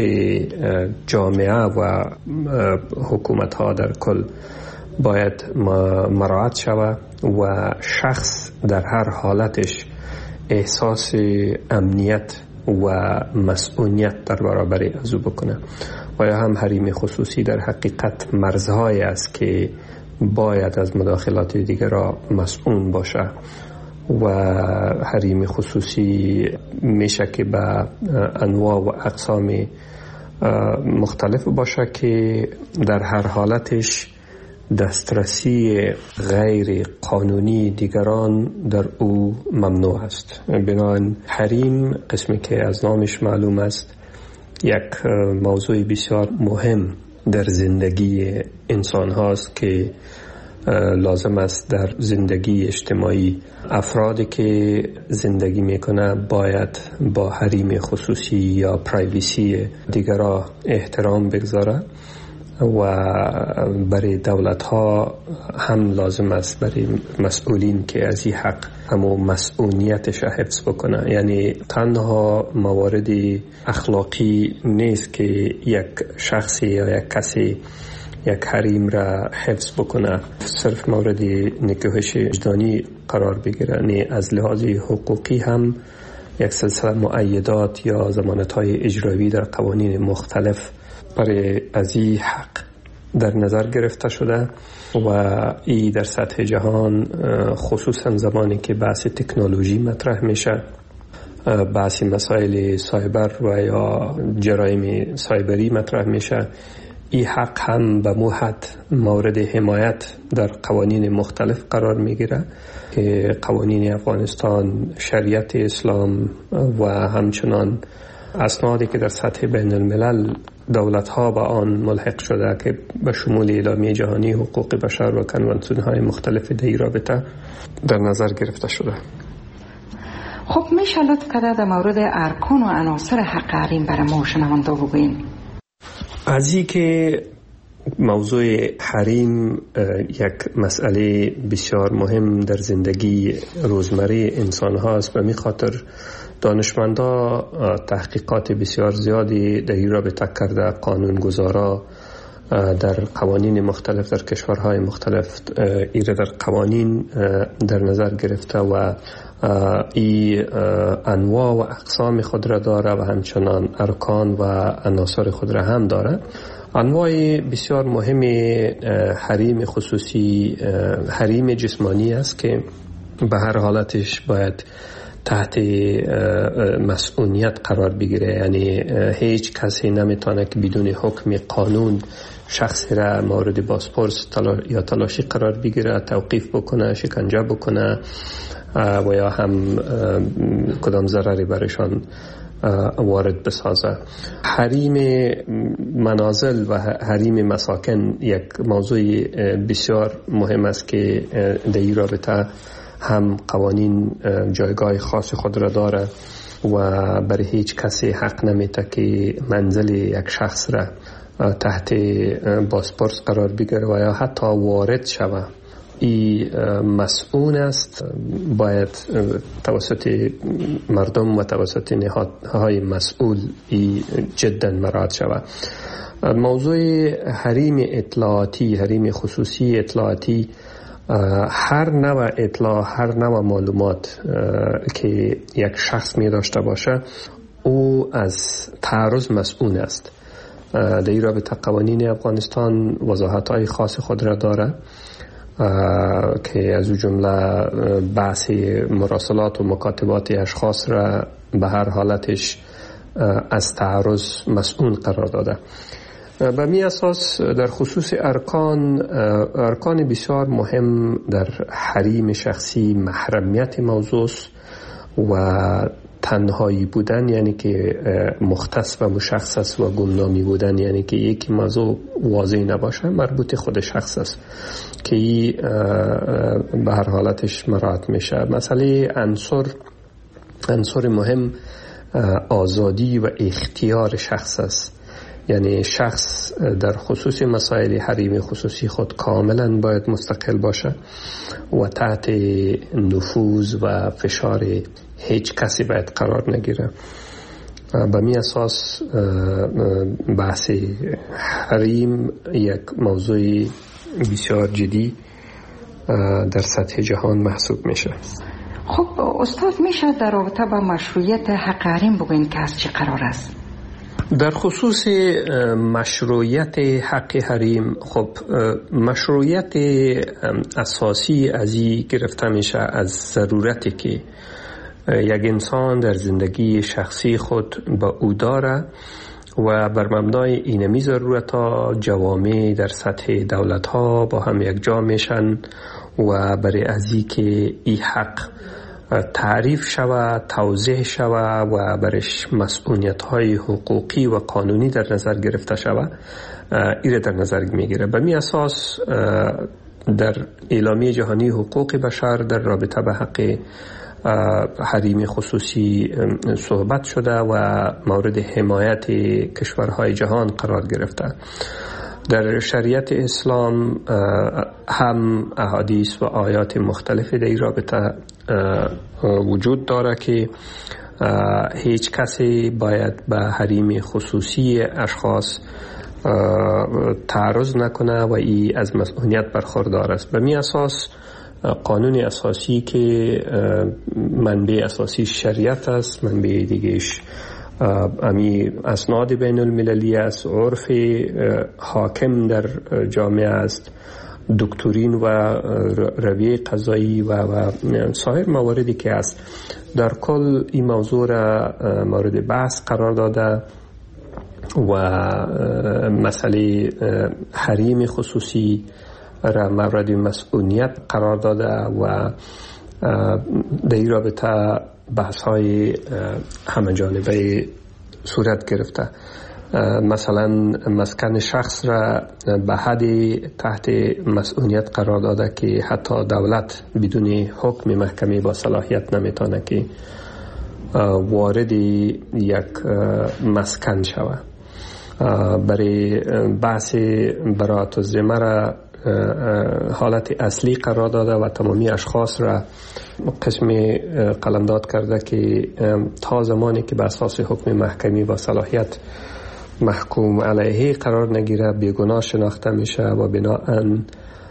جامعه و حکومت ها در کل باید مراعات شود و شخص در هر حالتش احساس امنیت و مسئولیت در برابر از او بکنه. و یا هم حریم خصوصی در حقیقت مرزهایی است که باید از مداخلات دیگران مسئول باشه و حریم خصوصی میشه که به انواع و اقسام مختلف باشه که در هر حالتش دسترسی غیر قانونی دیگران در او ممنوع است. بنابراین حریم، قسمی که از نامش معلوم است، یک موضوع بسیار مهم در زندگی انسان هاست که لازم است در زندگی اجتماعی افرادی که زندگی میکنه باید با حریم خصوصی یا پرایویسی دیگران احترام بگذاره و برای دولت ها هم لازم است برای مسئولین که از این حق همو مسئولیتش حفظ بکنه. یعنی تنها موارد اخلاقی نیست که یک شخصی یا یک کسی یک حریم را حفظ بکنه، صرف مورد نکوهش وجدانی قرار بگیره. یعنی از لحاظ حقوقی هم یک سلسله مؤیدات یا ضمانت‌های اجرایی در قوانین مختلف برای از این حق در نظر گرفته شده و این در سطح جهان، خصوصا زمانی که بحث تکنولوژی مطرح میشه، بحث مسائل سایبر و یا جرایم سایبری مطرح میشه، این حق هم به موحد مورد حمایت در قوانین مختلف قرار میگیره که قوانین افغانستان، شریعت اسلام و همچنان اسنادی که در سطح بین الملل دولت ها با آن ملحق شده که به شمول اعلامیه جهانی حقوق بشر و کنوانسیون های مختلف در این رابطه در نظر گرفته شده. خب میشه لطف کرده در مورد ارکان و عناصر حق حریم برای ما شنونده بگوین؟ از این که موضوع حریم یک مسئله بسیار مهم در زندگی روزمره انسان هاست، به می خاطر دانشمندا تحقیقات بسیار زیادی در این رابطه کرده. قانونگذارا در قوانین مختلف در کشورهای مختلف ایره در قوانین در نظر گرفته و این انواع و اقسام خود را داره و همچنان ارکان و عناصر خود را هم داره. انواع بسیار مهم حریم خصوصی حریم جسمانی است که به هر حالتش باید تحت مسئولیت قرار بگیره. یعنی هیچ کسی نمیتونه که بدون حکم قانون شخصی را مورد بازپرس یا تلاشی قرار بگیره، توقیف بکنه، شکنجه بکنه و یا هم کدام ضرری برشان وارد بسازه. حریم منازل و حریم مساکن یک موضوع بسیار مهم است که در این رابطه هم قوانین جایگاه خاص خود را داره و برای هیچ کسی حق نمیده که منزل یک شخص را تحت بازپرس قرار بگیره و یا حتی وارد شوه. این مسئول است، باید توسط مردم و توسط نهادهای مسئول جدا مراعات شود. موضوع حریم اطلاعاتی، حریم خصوصی اطلاعاتی، هر نوع اطلاع، هر نوع معلومات که یک شخص می داشته باشه او از تعرض مسئول است. در این رابطه قوانین افغانستان وضاحت‌های خاص خود را داره که از او جمله بحث مراسلات و مکاتبات اشخاص را به هر حالتش از تعرض مسئول قرار داده. به می اساس در خصوص ارکان بسیار مهم در حریم شخصی محرمیت موضوع و تنهایی بودن، یعنی که مختص و مشخص و گمنامی بودن، یعنی که یک موضوع واضح نباشه، مربوط خود شخص است که به هر حالتش مراعات میشه. مسئله عنصر مهم آزادی و اختیار شخص است. یعنی شخص در خصوص مسائل حریم خصوصی خود کاملا باید مستقل باشه و تحت نفوذ و فشار هیچ کسی باید قرار نگیره. به می اساس بحث حریم یک موضوع بسیار جدی در سطح جهان محسوب میشه. خب استاد، میشه در رابطه با مشروعیت حق حریم بگوین که از چی قرار است؟ در خصوص مشروعیت حق حریم، خب مشروعیت اساسی از این گرفته میشه از ضرورتی که یک انسان در زندگی شخصی خود با او داره و بر مبنای اینمی ضرورت ها جوامع در سطح دولت ها با هم یک جا میشن و برای ازی که این حق تعریف شود، توضیح شود و برش مسئولیت های حقوقی و قانونی در نظر گرفته شود، ایره در نظر میگیره. به می اساس در اعلامیه جهانی حقوق بشر در رابطه به حق حریم خصوصی صحبت شده و مورد حمایت کشورهای جهان قرار گرفته. در شریعت اسلام هم احادیث و آیات مختلف در این رابطه وجود داره که هیچ کسی باید به حریم خصوصی اشخاص تعرض نکنه و ای از مسئولیت برخوردار است. به می اساس قانون اساسی که منبع اساسی شریعت است، منبع دیگهش امی اسناد بین المللی است، عرف حاکم در جامعه است، دکترین و رویه قضایی و سایر مواردی که است. در کل این موضوع را مورد بحث قرار داده و مسئله حریم خصوصی را مورد مسئولیت قرار داده و در این رابطه بحث های همه جانبه صورت گرفته. مثلا مسکن شخص را به حد تحت مسئولیت قرار داده که حتی دولت بدون حکم محکمه با صلاحیت نمیتونه که وارد یک مسکن شود. برای بحث براءت الذمه را حالت اصلی قرار داده و تمامی اشخاص را قسم قلمداد کرده که تا زمانی که به اساس حکم محکمی با صلاحیت محکوم علیه قرار نگیره بیگناه شناخته میشه و بناهن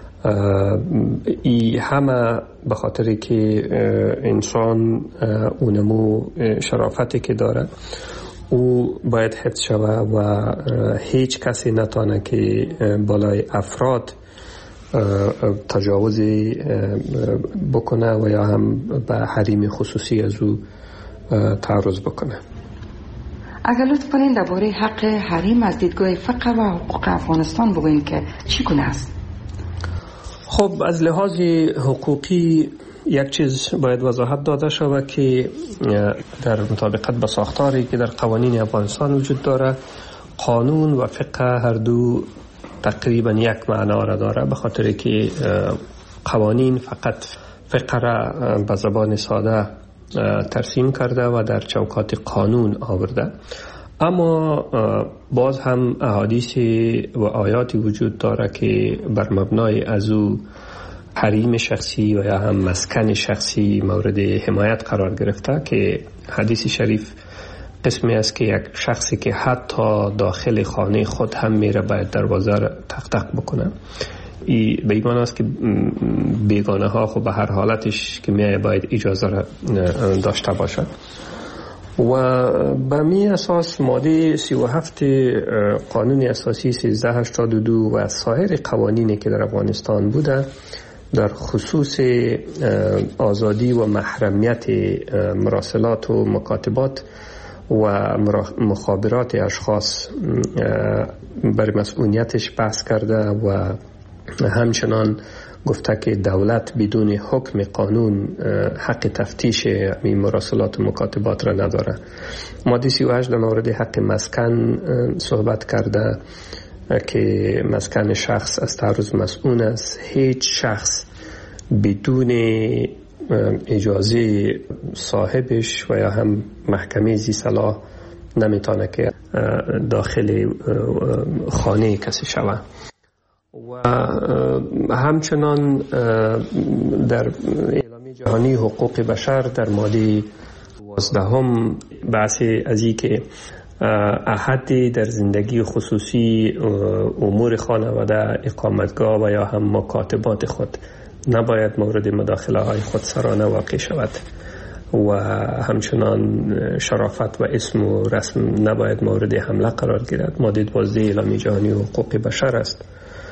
ای همه به خاطری که انسان اونمو شرافتی که داره او باید حفظ شود و هیچ کسی نتانه که بالای افراد تجاوزی بکنه و یا هم به حریم خصوصی از او تعرض بکنه. اگر لطف کنین درباره حق حریم از دیدگاه فقه و حقوق افغانستان بگوین که چگونه است؟ خب از لحاظ حقوقی یک چیز باید وضاحت داده شود که در مطابقت با ساختاری که در قوانین افغانستان وجود داره، قانون و فقه هر دو تقریبا یک معنا را داره، به خاطر که قوانین فقط فقه را به زبان ساده ترسیم کرده و در چوکات قانون آورده، اما باز هم احادیث و آیاتی وجود داره که بر مبنای از او حریم شخصی و یا هم مسکن شخصی مورد حمایت قرار گرفته که حدیث شریف قسمی است که یک شخصی که حتی داخل خانه خود هم میره باید دروازه را تق تق بکنه. به ایمان است که بیگانه ها خب به هر حالتش که میای باید اجازه را داشته باشد. و به می اساس ماده 37 قانون اساسی 1382 و سایر قوانینی که در افغانستان بوده در خصوص آزادی و محرمیت مراسلات و مکاتبات و مخابرات اشخاص بر مسئولیتش بحث کرده و همچنان گفته که دولت بدون حکم قانون حق تفتیش این مراسلات و مکاتبات را نداره. ماده 38 در مورد حق مسکن صحبت کرده که مسکن شخص از تعرض مسئول است. هیچ شخص بدون اجازه صاحبش و یا هم محکمه ذی صلاح نمیتونه که داخل خانه کسی شود. و همچنان در اعلامیه جهانی حقوق بشر در ماده 12 بحث از این که احدی در زندگی خصوصی امور خانواده، اقامتگاه و یا هم مکاتبات خود نباید مورد مداخله های خودسرانه واقع شود و همچنان شرافت و اسم و رسم نباید مورد حمله قرار گیرد. ماده 12 اعلامیه جهانی حقوق بشر است.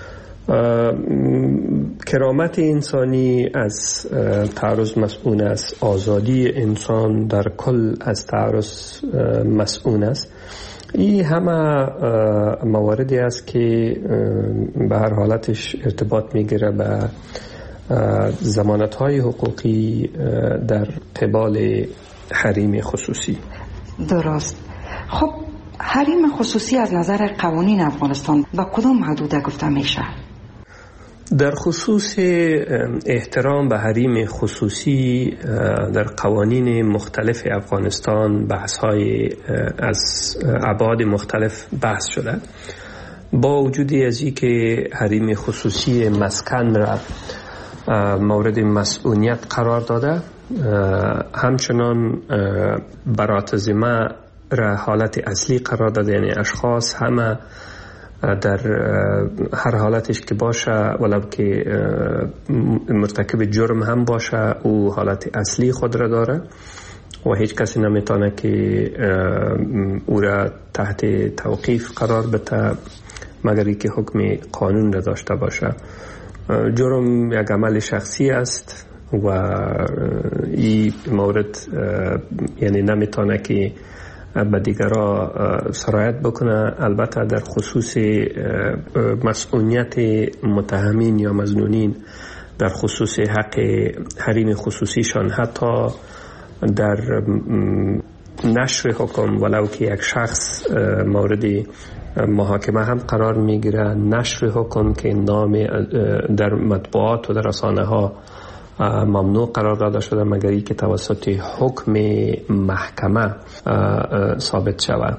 کرامت انسانی از تعرض مسئول است. آزادی انسان در کل از تعرض مسئول است. این همه مواردی است که به هر حالتش ارتباط میگیره به ضمانت‌های حقوقی در قبال حریم خصوصی. درست. خب حریم خصوصی از نظر قوانین افغانستان با کدام حدود گفته میشه؟ در خصوص احترام به حریم خصوصی در قوانین مختلف افغانستان بحث‌های از ابعاد مختلف بحث شده. با وجود از این که حریم خصوصی مسکن را مورد مسئولیت قرار داده، همچنان برات ذمه را حالت اصلی قرار داده، یعنی اشخاص همه در هر حالتش که باشه ولو که مرتکب جرم هم باشه او حالت اصلی خود را داره و هیچ کسی نمیتونه که او را تحت توقیف قرار بده مگر اینکه حکم قانون را داشته باشه. جرم یک عمل شخصی است و این مورد یعنی نمیتونه که به دیگرها سرایت بکنه. البته در خصوص مسئولیت متهمین یا مظنونین در خصوص حق حریم خصوصیشان، حتی در نشر حکم ولو که یک شخص مورد محاکمه هم قرار میگیره، نشر حکم که نام در مطبوعات و در رسانه ها ممنوع قرار داده شده مگر اینکه توسط حکم محکمه ثابت شود.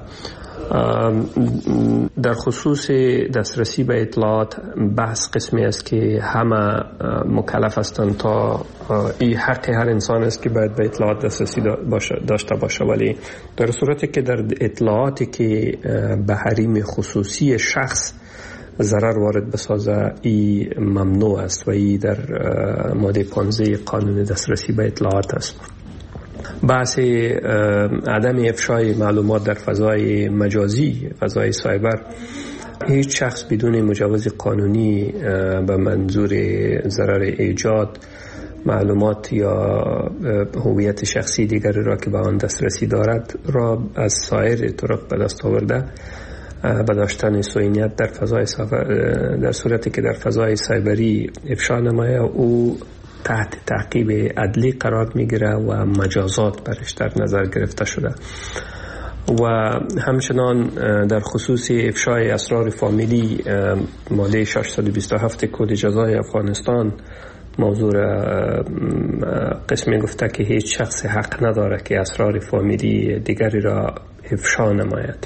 در خصوص دسترسی به اطلاعات بحث قسمی است که همه مکلف هستند تا این حق هر انسان است که باید به اطلاعات دسترسی داشته باشه، ولی در صورتی که در اطلاعاتی که به حریم خصوصی شخص ضرر وارد بسازه ای ممنوع است و ای در ماده 15 قانون دسترسی به اطلاعات است. بحث عدم افشای معلومات در فضای مجازی، فضای سایبر، هیچ شخص بدون مجوز قانونی به منظور ضرر ایجاد معلومات یا هویت شخصی دیگری را که به آن دسترسی دارد را از سایر طرق به دست آورده به داشتن سوینیت در فضای در صورتی که در فضای سایبری افشا نمایه او تحت تعقیب عدلی قرار میگیره و مجازات برش در نظر گرفته شده. و همچنان در خصوص افشای اسرار فامیلی ماده 627 کد جزای افغانستان موضوع قسمی گفته که هیچ شخص حق نداره که اسرار فامیلی دیگری را افشا نماید.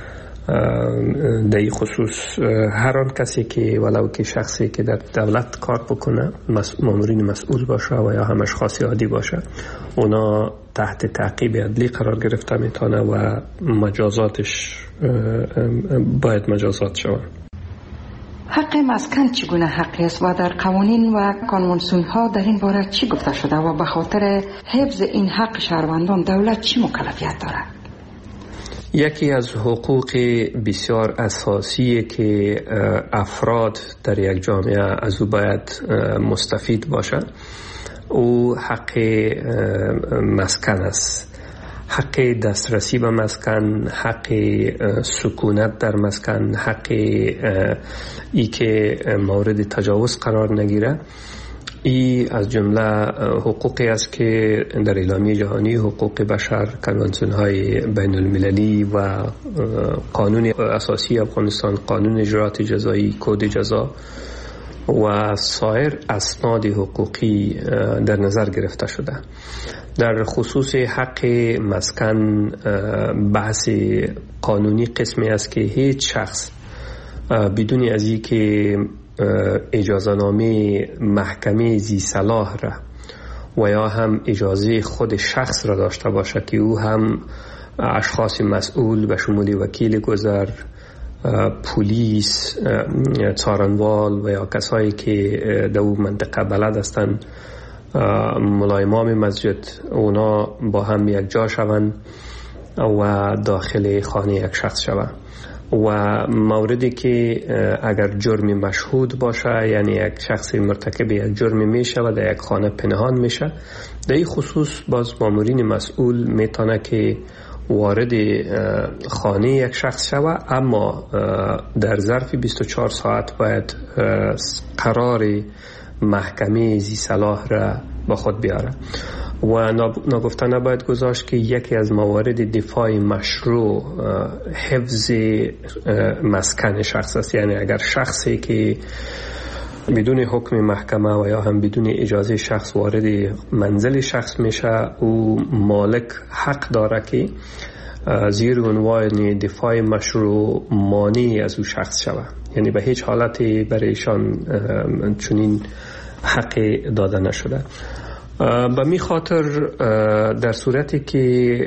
در این خصوص هر آن کسی که ولو که شخصی که در دولت کار بکنه، مامورین مسئول باشه و یا هم اشخاص عادی باشه، اونا تحت تعقیب عدلی قرار گرفته میتونه و مجازاتش باید مجازات شود. حق مسکن چگونه حقی است و در قوانین و کنوانسیون ها در این باره چی گفته شده و به خاطر حفظ این حق شهروندان دولت چی مکلفیت دارد؟ یکی از حقوق بسیار اساسی که افراد در یک جامعه از او باید مستفید باشند او حق مسکن است. حق دسترسی به مسکن، حق سکونت در مسکن، حق ای که مورد تجاوز قرار نگیره. ای از جمله حقوقی است که در اعلامیه جهانی حقوق بشر، کنوانسیون های بین المللی و قانون اساسی افغانستان، قانون اجرات جزایی، کد جزا و سایر اسناد حقوقی در نظر گرفته شده. در خصوص حق مسکن بحث قانونی قسمی است که هیچ شخص بدون از این که اجازه نامه محکمه ذی صلاح را و یا هم اجازه خود شخص را داشته باشه که او هم اشخاص مسئول به شمول وکیل گذر، پلیس، څارنوال و یا کسایی که در اون منطقه بلد هستند ملایمام مسجد اونا با هم یک جا شوند و داخل خانه یک شخص شوند و موردی که اگر جرمی مشهود باشه، یعنی یک شخص مرتکب یک جرمی میشه و در یک خانه پنهان میشه، در این خصوص باز مامورین مسئول میتونه که وارد خانه یک شخص شوه، اما در ظرف 24 ساعت باید قرار محکمه ذی صلاح را با خود بیاره و ناگفته نباید گذاشت که یکی از موارد دفاع مشروع حفظ مسکن شخص است. یعنی اگر شخصی که بدون حکم محکمه و یا هم بدون اجازه شخص وارد منزل شخص میشه، او مالک حق داره که زیر عنوان دفاع مشروع مانع از او شخص شود. یعنی به هیچ حالتی برایشان چنین حق داده نشده. به می خاطر در صورتی که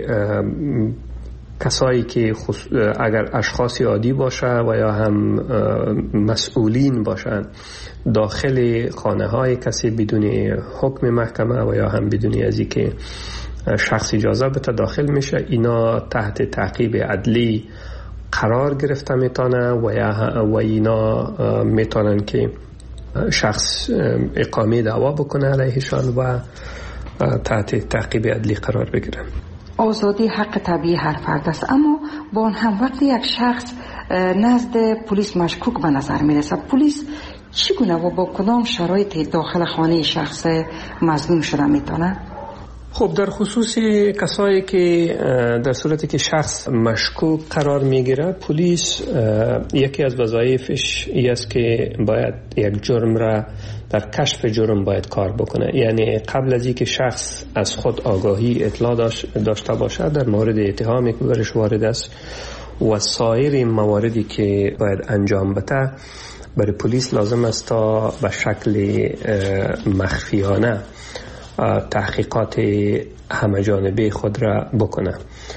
کسایی که اگر اشخاص عادی باشه و یا هم مسئولین باشند داخل خانه های کسی بدون حکم محکمه و یا هم بدون از اینکه شخص اجازه بده داخل میشه، اینا تحت تعقیب عدلی قرار گرفته میتونه و اینا میتونن که شخص اقامه دعوا بکنه علیهشان و تحت تعقیب عدلی قرار بگیرن. آزادی حق طبیعی هر فرد است، اما با آن هم وقتی یک شخص نزد پلیس مشکوک به نظر میرسه، پلیس چگونه و با کدام شرایط داخل خانه شخص مظنون شده میتونه؟ خب در خصوص کسایی که در صورتی که شخص مشکوک قرار میگیره، پلیس یکی از وظایفش این است که باید یک جرم را در کشف جرم باید کار بکنه. یعنی قبل از اینکه شخص از خود آگاهی اطلاع داشته باشه در مورد اتهامی که برش وارد است و سایر مواردی که باید انجام بده، برای پلیس لازم است تا به شکل مخفیانه تحقیقات همه جانبه خود را بکنه.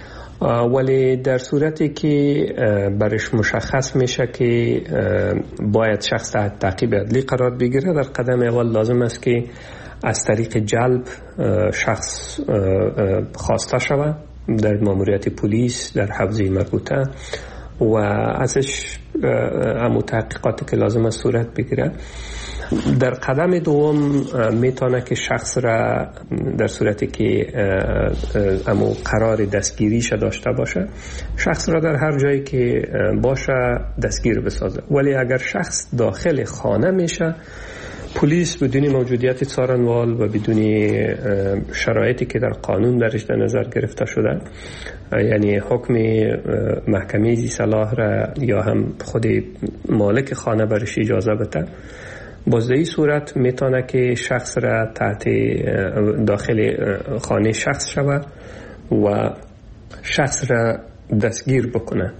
ولی در صورتی که برش مشخص میشه که باید شخص تحت تعقیب عدلی قرار بگیره، در قدم اول لازم است که از طریق جلب شخص خواسته شود در ماموریت پلیس در حوزه مربوطه و ازش همون تحقیقاتی که لازم است صورت بگیره. در قدم دوم میتونه که شخص را در صورتی که امو قرار دستگیریش داشته باشه، شخص را در هر جایی که باشه دستگیر بسازه. ولی اگر شخص داخل خانه میشه، پلیس بدون موجودیت څارنوال و بدون شرایطی که در قانون درش در نظر گرفته شده، یعنی حکم محکمه ذی صلاح را یا هم خود مالک خانه برش اجازه بده، باز در این صورت میتونه که شخص را تحت داخل خانه شخص شود و شخص را دستگیر بکنه.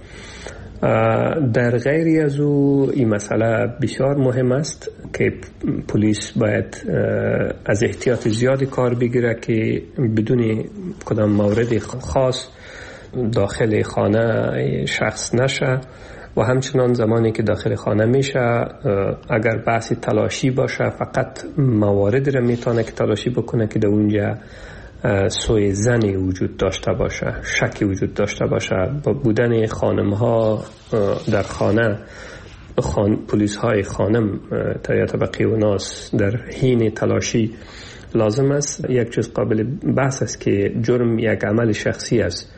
در غیری از او این مسئله بسیار مهم است که پلیس باید از احتیاط زیادی کار بگیره که بدون کدام مورد خاص داخل خانه شخص نشه و همچنان زمانی که داخل خانه میشه اگر بحث تلاشی باشه فقط مواردی را میتونه که تلاشی بکنه که در اونجا سوء ظنی وجود داشته باشه، شکی وجود داشته باشه. با بودن خانم‌ها در خانه، پلیس های خانم یا طبقه و ناس در حین تلاشی لازم است. یک چیز قابل بحث است که جرم یک عمل شخصی است.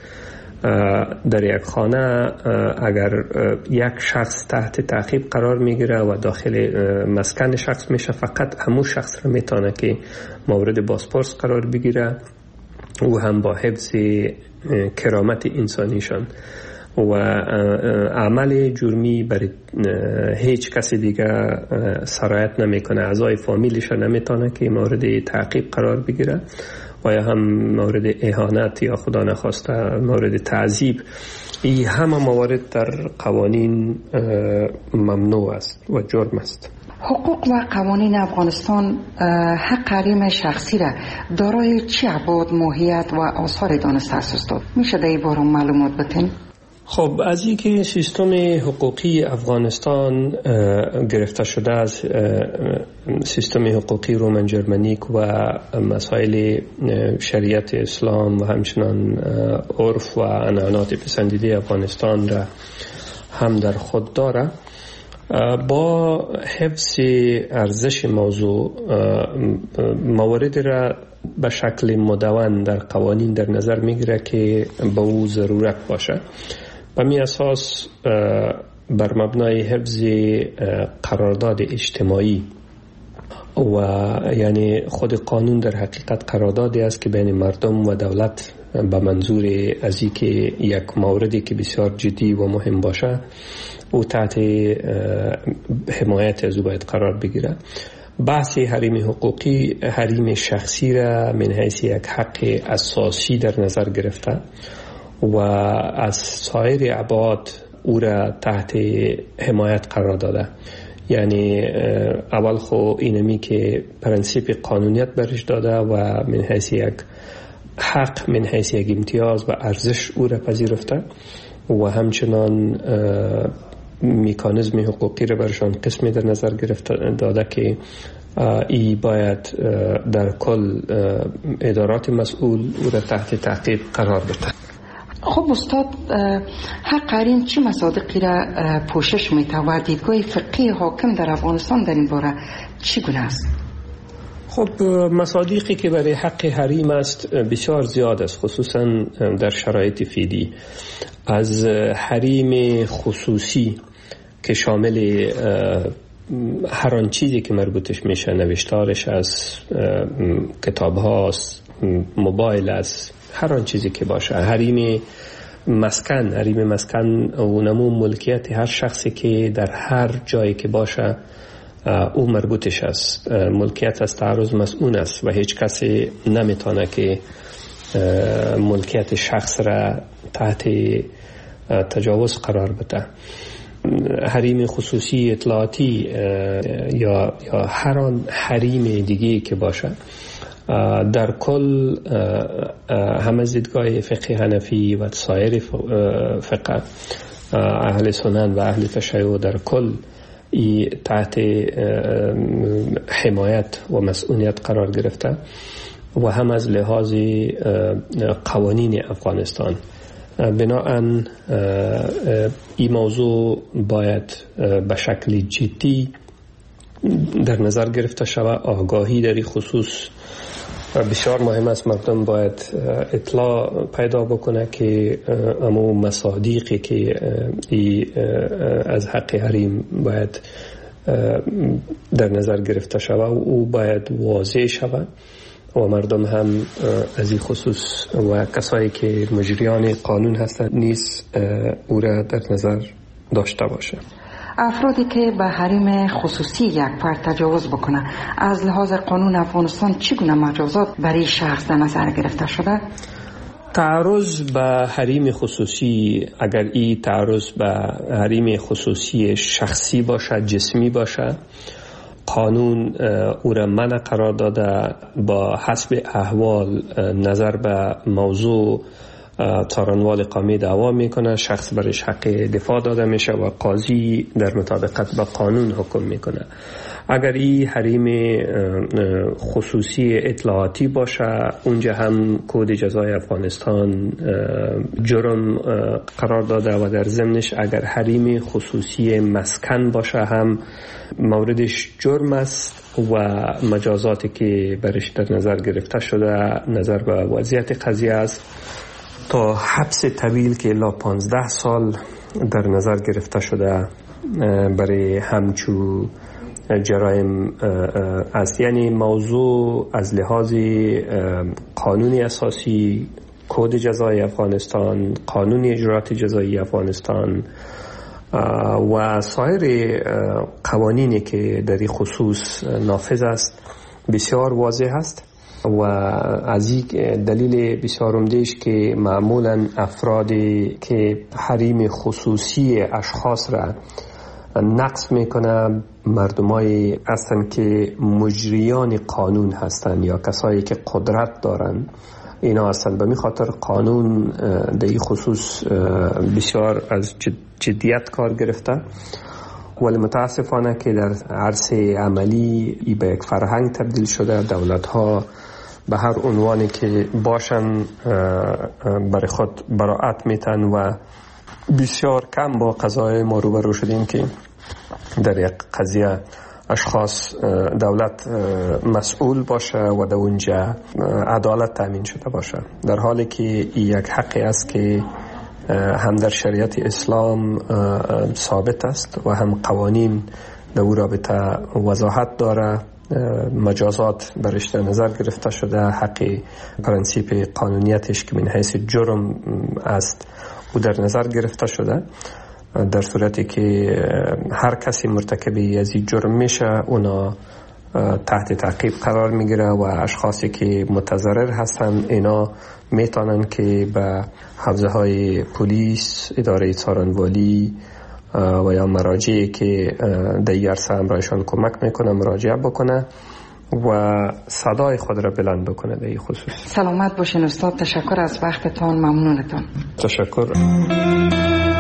در یک خانه اگر یک شخص تحت تعقیب قرار میگیره و داخل مسکن شخص میشه، فقط همون شخص را میتونه که مورد بازپرس قرار بگیره و هم با حفظ کرامت انسانیشان و عمل جرمی برای هیچ کسی دیگه سرایت نمیکنه. اعضای فامیلش نمیتونه که مورد تعقیب قرار بگیره و یا هم مورد اهانت یا خدا نخواسته مورد تعذیب. این همه موارد در قوانین ممنوع است و جرم است. حقوق و قوانین افغانستان حق حریم شخصی را دارای چه ابعاد، ماهیت و آثار دانسته است؟ میشه در این باره معلومات بدین؟ خب از اینکه سیستم حقوقی افغانستان گرفته شده از سیستم حقوقی رومن جرمنیک و مسائل شریعت اسلام و همچنان عرف و عنعنات پسندیده افغانستان را هم در خود داره، با حفظ ارزش موضوع موارد را به شکل مدون در قوانین در نظر میگیره که به او ضرورت باشه. به می اساس بر مبنای حفظ قرارداد اجتماعی و یعنی خود قانون در حقیقت قراردادی است که بین مردم و دولت به منظور از این که یک موردی که بسیار جدی و مهم باشه او تحت حمایت از او باید قرار بگیره. بحث حریم حقوقی حریم شخصی را من حیث یک حق اساسی در نظر گرفته و از سایر ابعاد او را تحت حمایت قرار داده. یعنی اول خو اینمی که پرنسیپ قانونیت برش داده و من حیث یک حق، من حیث یک امتیاز و ارزش او را پذیرفته و همچنان مکانیزم حقوقی را برشان قسمی در نظر گرفته داده که ای باید در کل ادارات مسئول او را تحت تعقیب قرار بده. خب استاد، حق حریم چه مصادیقی را پوشش میده و دیدگاه فقهی حاکم در افغانستان در این باره چگونه است؟ خب مصادیقی که برای حق حریم است بسیار زیاد است، خصوصا در شرایط فعلی. از حریم خصوصی که شامل هر آن چیزی که مربوطش میشه، نوشتارش از کتاب هاست، موبایل است، هر آن چیزی که باشه. حریم مسکن و نمو ملکیت هر شخصی که در هر جایی که باشه او مربوطش است. ملکیت از تعرض مسئول است و هیچ کسی نمیتونه که ملکیت شخص را تحت تجاوز قرار بده. حریم خصوصی اطلاعاتی یا هر آن حریم دیگه که باشه، در کل هم از دیدگاه فقه حنفی و سایر فقه اهل سنن و اهل تشیع در کل تحت حمایت و مسئولیت قرار گرفته و هم از لحاظ قوانین افغانستان. بنابراین این موضوع باید به شکل جدی در نظر گرفته شود. آگاهی در این خصوص بسیار مهم است. مردم باید اطلاع پیدا بکنه که امو مصادیقی که از حق حریم باید در نظر گرفته شود و او باید واضح شود و مردم هم از این خصوص و کسایی که مجریان قانون هستند نیز او را در نظر داشته باشه. افرادی که به حریم خصوصی یک فرد تجاوز بکنه، از لحاظ قانون افغانستان چگونه مجازات برای شخص در نظر گرفته شده؟ تعرض به حریم خصوصی، اگر این تعرض به حریم خصوصی شخصی باشه، جسمی باشه، قانون او را منع قرار داده. با حسب احوال نظر به موضوع څارنوال قومی دعوا میکنه، شخص برش حق دفاع داده میشه و قاضی در مطابقت با قانون حکم میکنه. اگر این حریم خصوصی اطلاعاتی باشه، اونجا هم کد جزای افغانستان جرم قرار داده و در ضمنش اگر حریم خصوصی مسکن باشه هم موردش جرم است و مجازاتی که برش در نظر گرفته شده نظر به وضعیت قضیه است تا حبس طویل که الی 15 سال در نظر گرفته شده برای همچو جرایم است. یعنی موضوع از لحاظ قانونی اساسی، کد جزای افغانستان، قانون اجرات جزایی افغانستان و سایر قوانینی که در این خصوص نافذ است بسیار واضح است و از این دلیل بسیار عمده‌اش که معمولا افرادی که حریم خصوصی اشخاص را نقض میکنه مردمایی هستند که مجریان قانون هستند یا کسایی که قدرت دارند اینا هستند. به می خاطر قانون در این خصوص بسیار از جدیت کار گرفته، ولی متاسفانه که در عرصه عملی ای به یک فرهنگ تبدیل شده. دولت ها به هر عنوانی که باشن برای خود براعت میتن و بسیار کم با قضایای ما روبرو شدیم که در یک قضیه اشخاص دولت مسئول باشه و در اونجا عدالت تامین شده باشه، در حالی که یک حقی است که هم در شریعت اسلام ثابت است و هم قوانین در او رابطه وضاحت داره. مجازات برش در نظر گرفته شده، حق پرنسیپ قانونیتش که من حیث جرم است او در نظر گرفته شده. در صورتی که هر کسی مرتکب از این جرم میشه اونا تحت تعقیب قرار میگیره و اشخاصی که متضرر هستن اینا میتونن که به حوزه های پلیس، اداره څارنوالی و یا مراجعی که در این عرصه همراهشان کمک میکنه مراجعه بکنه و صدای خود را بلند بکنه در این خصوص. سلامت باشین استاد، تشکر از وقتتان، ممنونتان. تشکر.